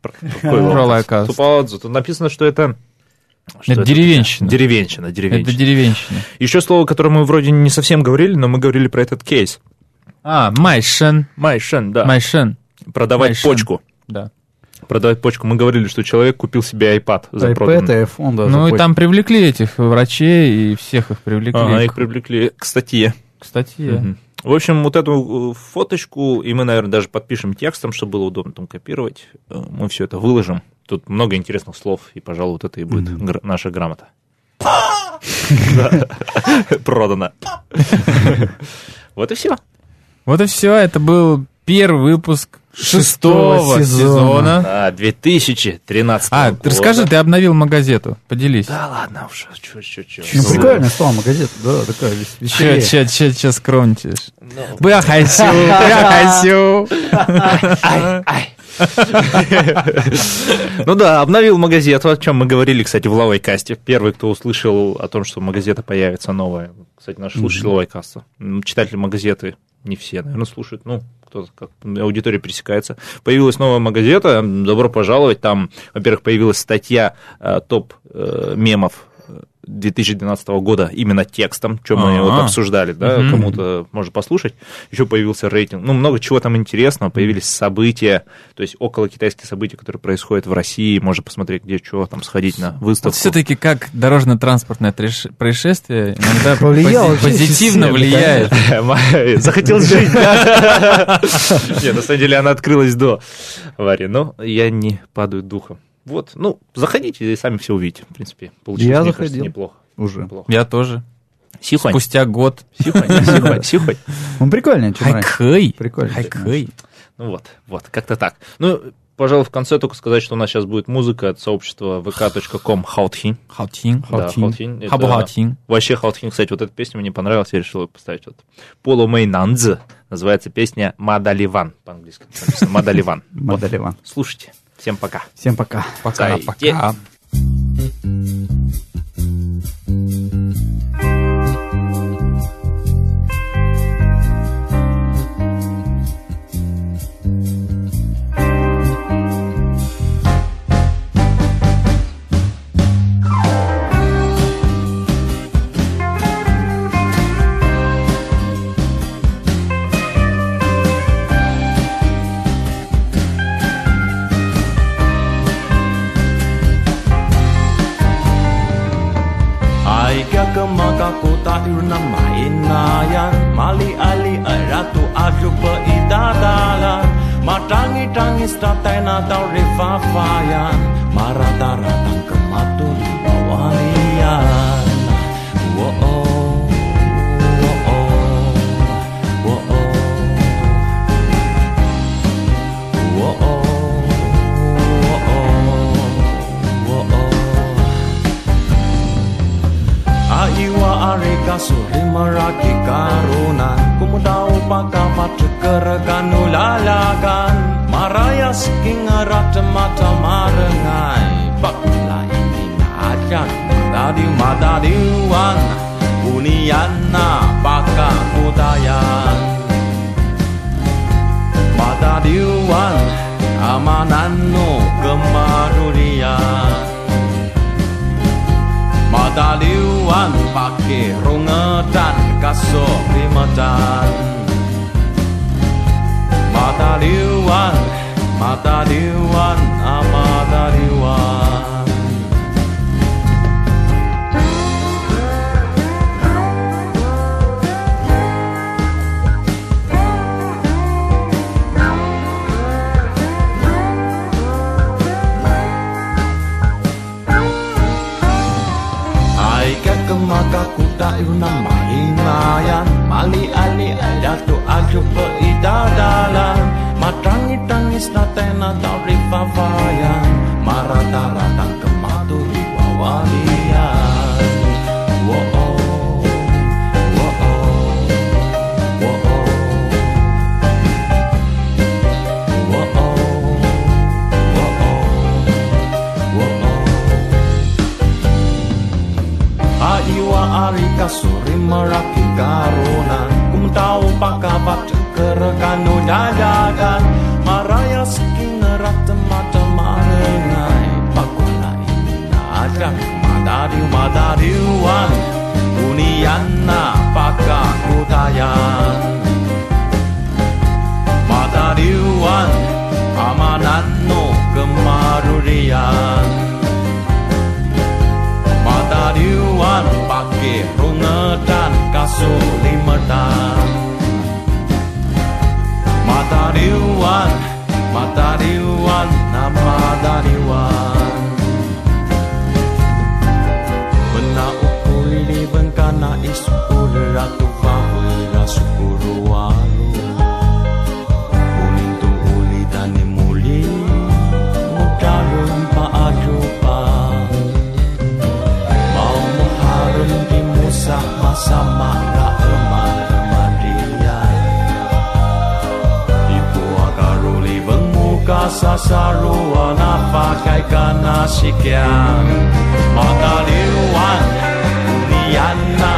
Про лавайкац. Тхубаодзу, тут написано, что это... Что это, это деревенщина. Деревенщина, деревенщина. Это деревенщина. Еще слово, которое мы вроде не совсем говорили, но мы говорили про этот кейс. А, майшен. Майшен, да. Майшен. Продавать майшен. Почку. Да. Продавать почку. Мы говорили, что человек купил себе iPad за проданный. iPad и iPhone, да. Ну и там привлекли этих врачей, и всех их привлекли. А, их привлекли к статье. К статье. Угу. В общем, вот эту фоточку, и мы, наверное, даже подпишем текстом, чтобы было удобно там копировать. Мы все это выложим. Тут много интересных слов, и, пожалуй, вот это и будет mm-hmm. гра- наша грамота. Продано. Вот и все. Вот и все. Это был первый выпуск шестого сезона. А, две тысячи тринадцатого А, года. ты расскажи, ты обновил Магазету, поделись. Да ладно уже, чё, чё, чё. Ну, прикольная стала Магазета, да, такая веселее. Чё, чё, чё, скромничаешь? Бля, хайсю, бля, хайсю. Ай, ай. Ну да, обновил Магазету, о чем мы говорили, кстати, в Лавайкасте. Первый, кто услышал о том, что Магазета появится новая. Кстати, наши слушатели Лавайкаста. Читатели Магазеты не все, наверное, слушают, ну, кто-то как аудитория пересекается. Появилась новая Магазета, добро пожаловать. Там, во-первых, появилась статья топ мемов две тысячи двенадцатого года именно текстом, что мы вот обсуждали, да, mm-hmm. кому-то может послушать. Еще появился рейтинг. Ну, много чего там интересного. Появились события, то есть около китайские события, которые происходят в России. Можно посмотреть, где что, там сходить на выставку. Вот все-таки как дорожно-транспортное происшествие иногда позитивно влияет. Захотелось жить, да? Нет, на самом деле она открылась до аварии, но я не падаю духом. Вот, ну, заходите и сами все увидите, в принципе. Получилось, я мне заходил. Кажется, неплохо. уже. Плохо. Я тоже. Сихонь. Спустя год. Сихонь, сихонь, сихонь. Он прикольный, чем раньше. Хайкэй. Прикольный. Хайкэй. Ну вот, вот, как-то так. Ну, пожалуй, в конце только сказать, что у нас сейчас будет музыка от сообщества ви ка точка ком Хаутхин. Хаутхин. Да, Хаутхин. Хабу Хаутхин. Вообще Хаутхин, кстати, вот эта песня мне понравилась, я решил ее поставить. Вот. Полу Мэй Нанзы называется песня Мадаливан по-английски. Мадаливан. Мадаливан. Слушайте. Всем пока. Всем пока. Пока, пока. Irna mainayan mali ali ay ratu aju peidadalan matangi tangis tatena tau rifafayan marata ratang kematuli bawalian wo oh wo oh wo oh wo oh Aiwa arika suri meraki karunan Kumudau pakapat kerakan ulalakan Maraya siking rata mata marengai Bakla ini najak Madadiu madadiuan Uniana baka kudayan Madadiuan amanano kemarurian Madaliwan pakai rungetan kasok rimatan Madaliwan, Madaliwan, Amadaliwan Maka kuda iruna mainayan mali ali ayatu aju peidadalan matangi tangis natena tau rifafayan marata ratang kematu wawalian wo oh wo oh wo oh wo oh wo oh wo oh Aiwa arika suri meraki karunan Kumtau pakabat kerekan udadagan Maraya siking ngerat mata marengai Pakula ini najak madadiu madadiuan Uniana pakak kudayan Madadiuan amanano kemarurian Madadiuan pakai rungetan kasulimatan Madadiuan, Madadiuan, Namadadiuan Bena ukuli bengkana isukul ratu fahira sukuru walu Uling tu uli tani muli Mudarun paajupa Sama rahman madian Ibu akaruli bengmuka sasaruan Apakai kana sikian Madaliwan Uniana